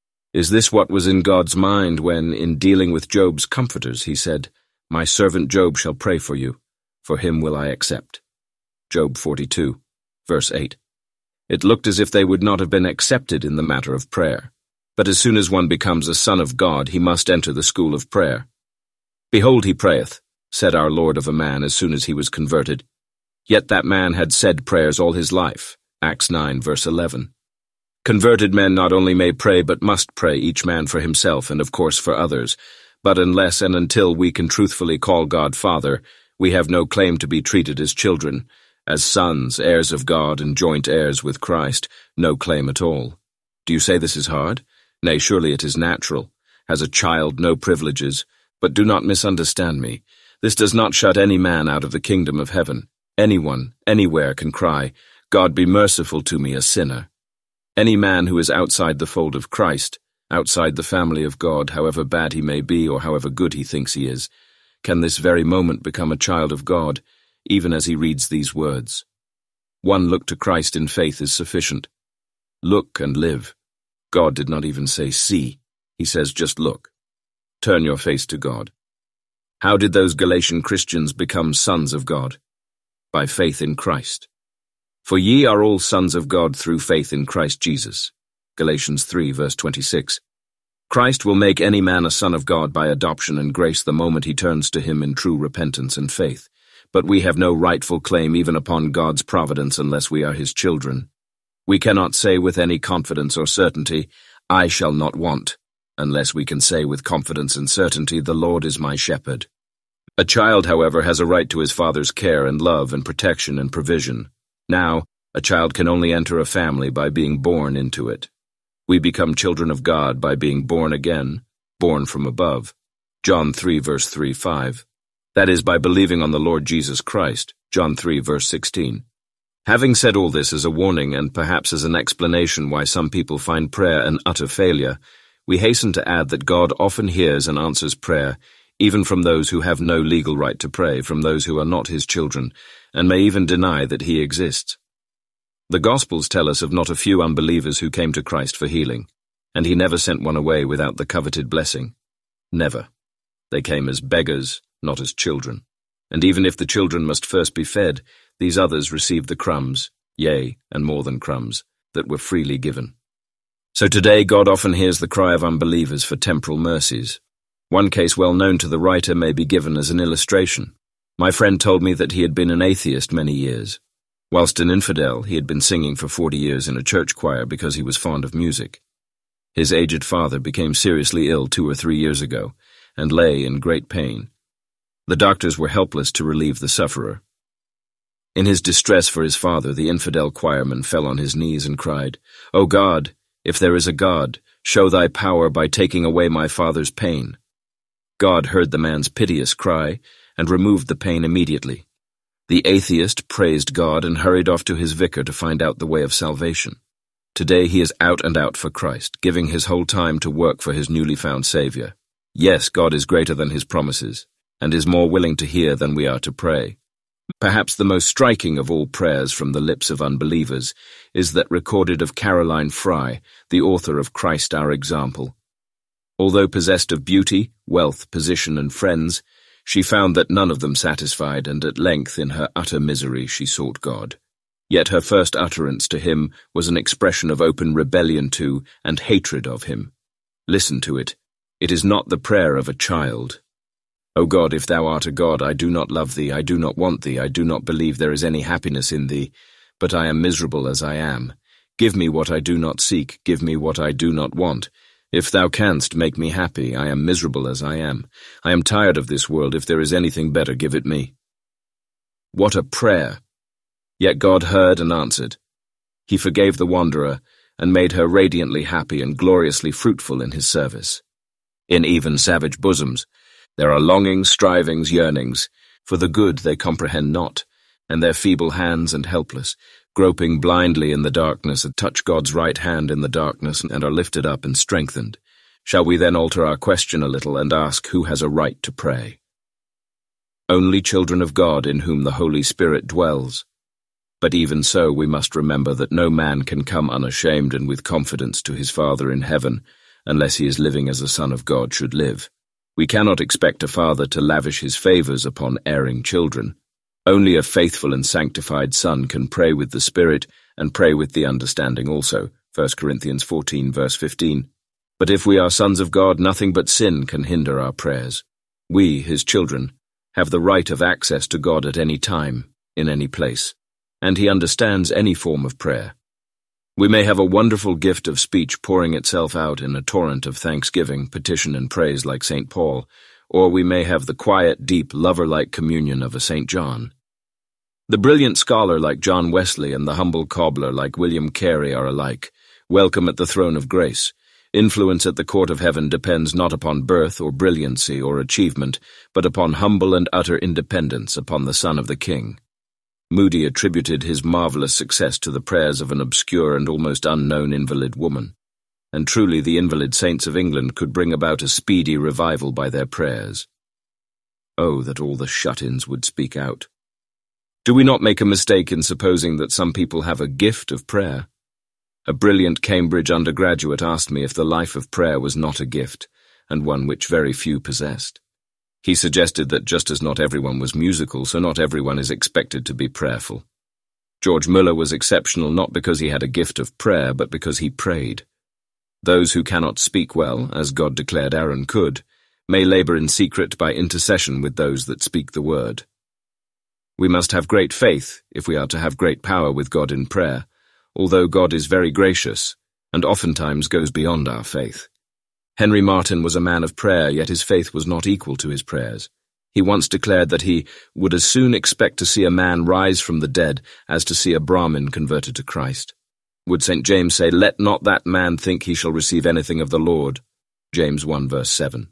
Is this what was in God's mind when, in dealing with Job's comforters, He said, My servant Job shall pray for you, for him will I accept? Job 42, verse 8. It looked as if they would not have been accepted in the matter of prayer. But as soon as one becomes a son of God, he must enter the school of prayer. Behold, he prayeth, said our Lord of a man as soon as he was converted. Yet that man had said prayers all his life. Acts 9, verse 11. Converted men not only may pray, but must pray, each man for himself and of course for others. But unless and until we can truthfully call God Father, we have no claim to be treated as children, as sons, heirs of God and joint heirs with Christ, no claim at all. Do you say this is hard? Nay, surely it is natural. Has a child no privileges? But do not misunderstand me. This does not shut any man out of the kingdom of heaven. Anyone, anywhere can cry, God be merciful to me, a sinner. Any man who is outside the fold of Christ, outside the family of God, however bad he may be or however good he thinks he is, can this very moment become a child of God, even as he reads these words. One look to Christ in faith is sufficient. Look and live. God did not even say see. He says just look. Turn your face to God. How did those Galatian Christians become sons of God? By faith in Christ. For ye are all sons of God through faith in Christ Jesus. Galatians 3, verse 26. Christ will make any man a son of God by adoption and grace the moment he turns to Him in true repentance and faith. But we have no rightful claim even upon God's providence unless we are His children. We cannot say with any confidence or certainty, I shall not want, unless we can say with confidence and certainty, the Lord is my shepherd. A child, however, has a right to his father's care and love and protection and provision. Now, a child can only enter a family by being born into it. We become children of God by being born again, born from above. John 3, verse 3-5. That is, by believing on the Lord Jesus Christ. John 3, verse 16. Having said all this as a warning and perhaps as an explanation why some people find prayer an utter failure, we hasten to add that God often hears and answers prayer, even from those who have no legal right to pray, from those who are not His children, and may even deny that He exists. The Gospels tell us of not a few unbelievers who came to Christ for healing, and He never sent one away without the coveted blessing. Never. They came as beggars, not as children. And even if the children must first be fed, these others received the crumbs, yea, and more than crumbs, that were freely given. So today God often hears the cry of unbelievers for temporal mercies. One case well known to the writer may be given as an illustration. My friend told me that he had been an atheist many years. Whilst an infidel, he had been singing for 40 years in a church choir because he was fond of music. His aged father became seriously ill 2 or 3 years ago, and lay in great pain. The doctors were helpless to relieve the sufferer. In his distress for his father, the infidel choirman fell on his knees and cried, O God, if there is a God, show thy power by taking away my father's pain. God heard the man's piteous cry and removed the pain immediately. The atheist praised God and hurried off to his vicar to find out the way of salvation. Today he is out and out for Christ, giving his whole time to work for his newly found Savior. Yes, God is greater than his promises, and is more willing to hear than we are to pray. Perhaps the most striking of all prayers from the lips of unbelievers is that recorded of Caroline Fry, the author of Christ Our Example. Although possessed of beauty, wealth, position, and friends, she found that none of them satisfied, and at length in her utter misery she sought God. Yet her first utterance to him was an expression of open rebellion to and hatred of him. Listen to it. It is not the prayer of a child. O God, if thou art a God, I do not love thee, I do not want thee, I do not believe there is any happiness in thee, but I am miserable as I am. Give me what I do not seek, give me what I do not want. If thou canst make me happy, I am miserable as I am. I am tired of this world, if there is anything better, give it me. What a prayer! Yet God heard and answered. He forgave the wanderer, and made her radiantly happy and gloriously fruitful in his service. In even savage bosoms, there are longings, strivings, yearnings. For the good they comprehend not, and their feeble hands and helpless, groping blindly in the darkness, touch God's right hand in the darkness and are lifted up and strengthened. Shall we then alter our question a little and ask who has a right to pray? Only children of God in whom the Holy Spirit dwells. But even so we must remember that no man can come unashamed and with confidence to his Father in heaven unless he is living as a son of God should live. We cannot expect a father to lavish his favors upon erring children. Only a faithful and sanctified son can pray with the Spirit and pray with the understanding also, 1 Corinthians 14 verse 15. But if we are sons of God, nothing but sin can hinder our prayers. We, his children, have the right of access to God at any time, in any place, and he understands any form of prayer. We may have a wonderful gift of speech pouring itself out in a torrent of thanksgiving, petition, and praise like St. Paul, or we may have the quiet, deep, lover-like communion of a St. John. The brilliant scholar like John Wesley and the humble cobbler like William Carey are alike, welcome at the throne of grace. Influence at the court of heaven depends not upon birth or brilliancy or achievement, but upon humble and utter independence, upon the Son of the King. Moody attributed his marvelous success to the prayers of an obscure and almost unknown invalid woman, and truly the invalid saints of England could bring about a speedy revival by their prayers. Oh, that all the shut-ins would speak out. Do we not make a mistake in supposing that some people have a gift of prayer? A brilliant Cambridge undergraduate asked me if the life of prayer was not a gift, and one which very few possessed. He suggested that just as not everyone was musical, so not everyone is expected to be prayerful. George Muller was exceptional not because he had a gift of prayer, but because he prayed. Those who cannot speak well, as God declared Aaron could, may labor in secret by intercession with those that speak the word. We must have great faith if we are to have great power with God in prayer, although God is very gracious and oftentimes goes beyond our faith. Henry Martyn was a man of prayer, yet his faith was not equal to his prayers. He once declared that he would as soon expect to see a man rise from the dead as to see a Brahmin converted to Christ. Would St. James say, "Let not that man think he shall receive anything of the Lord," James 1 verse 7.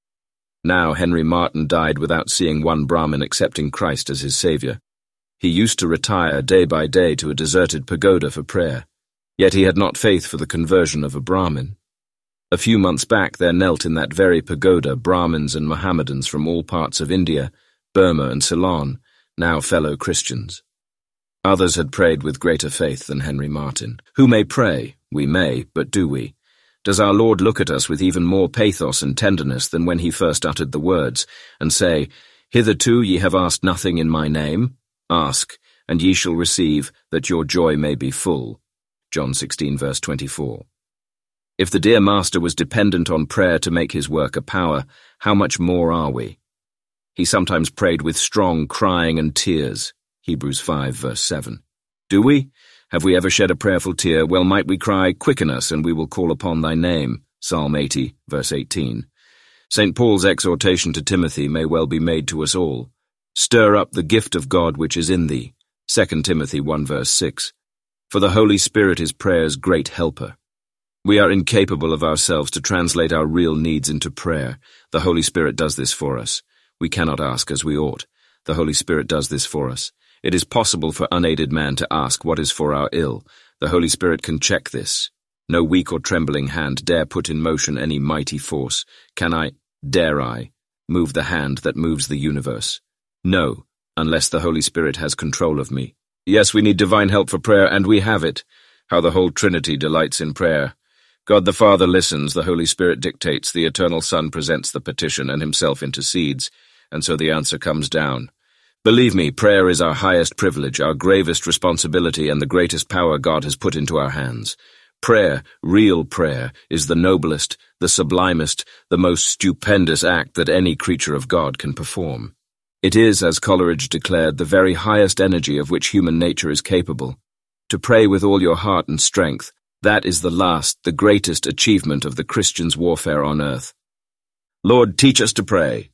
Now Henry Martyn died without seeing one Brahmin accepting Christ as his Saviour. He used to retire day by day to a deserted pagoda for prayer, yet he had not faith for the conversion of a Brahmin. A few months back there knelt in that very pagoda Brahmins and Mohammedans from all parts of India, Burma and Ceylon, now fellow Christians. Others had prayed with greater faith than Henry Martyn. Who may pray? We may, but do we? Does our Lord look at us with even more pathos and tenderness than when he first uttered the words, and say, "Hitherto ye have asked nothing in my name? Ask, and ye shall receive, that your joy may be full." John 16 verse 24. If the dear Master was dependent on prayer to make his work a power, how much more are we? He sometimes prayed with strong crying and tears, Hebrews 5 verse 7. Do we? Have we ever shed a prayerful tear? Well, might we cry, "Quicken us, and we will call upon thy name," Psalm 80 verse 18. St. Paul's exhortation to Timothy may well be made to us all. Stir up the gift of God which is in thee, 2 Timothy 1 verse 6. For the Holy Spirit is prayer's great helper. We are incapable of ourselves to translate our real needs into prayer. The Holy Spirit does this for us. We cannot ask as we ought. The Holy Spirit does this for us. It is possible for unaided man to ask what is for our ill, The Holy Spirit can check this. No weak or trembling hand dare put in motion any mighty force. Dare I, move the hand that moves the universe? No, unless the Holy Spirit has control of me. Yes, we need divine help for prayer, and we have it. How the whole Trinity delights in prayer. God the Father listens, the Holy Spirit dictates, the Eternal Son presents the petition, and himself intercedes, and so the answer comes down. Believe me, prayer is our highest privilege, our gravest responsibility, and the greatest power God has put into our hands. Prayer, real prayer, is the noblest, the sublimest, the most stupendous act that any creature of God can perform. It is, as Coleridge declared, the very highest energy of which human nature is capable. To pray with all your heart and strength, that is the last, the greatest achievement of the Christian's warfare on earth. Lord, teach us to pray.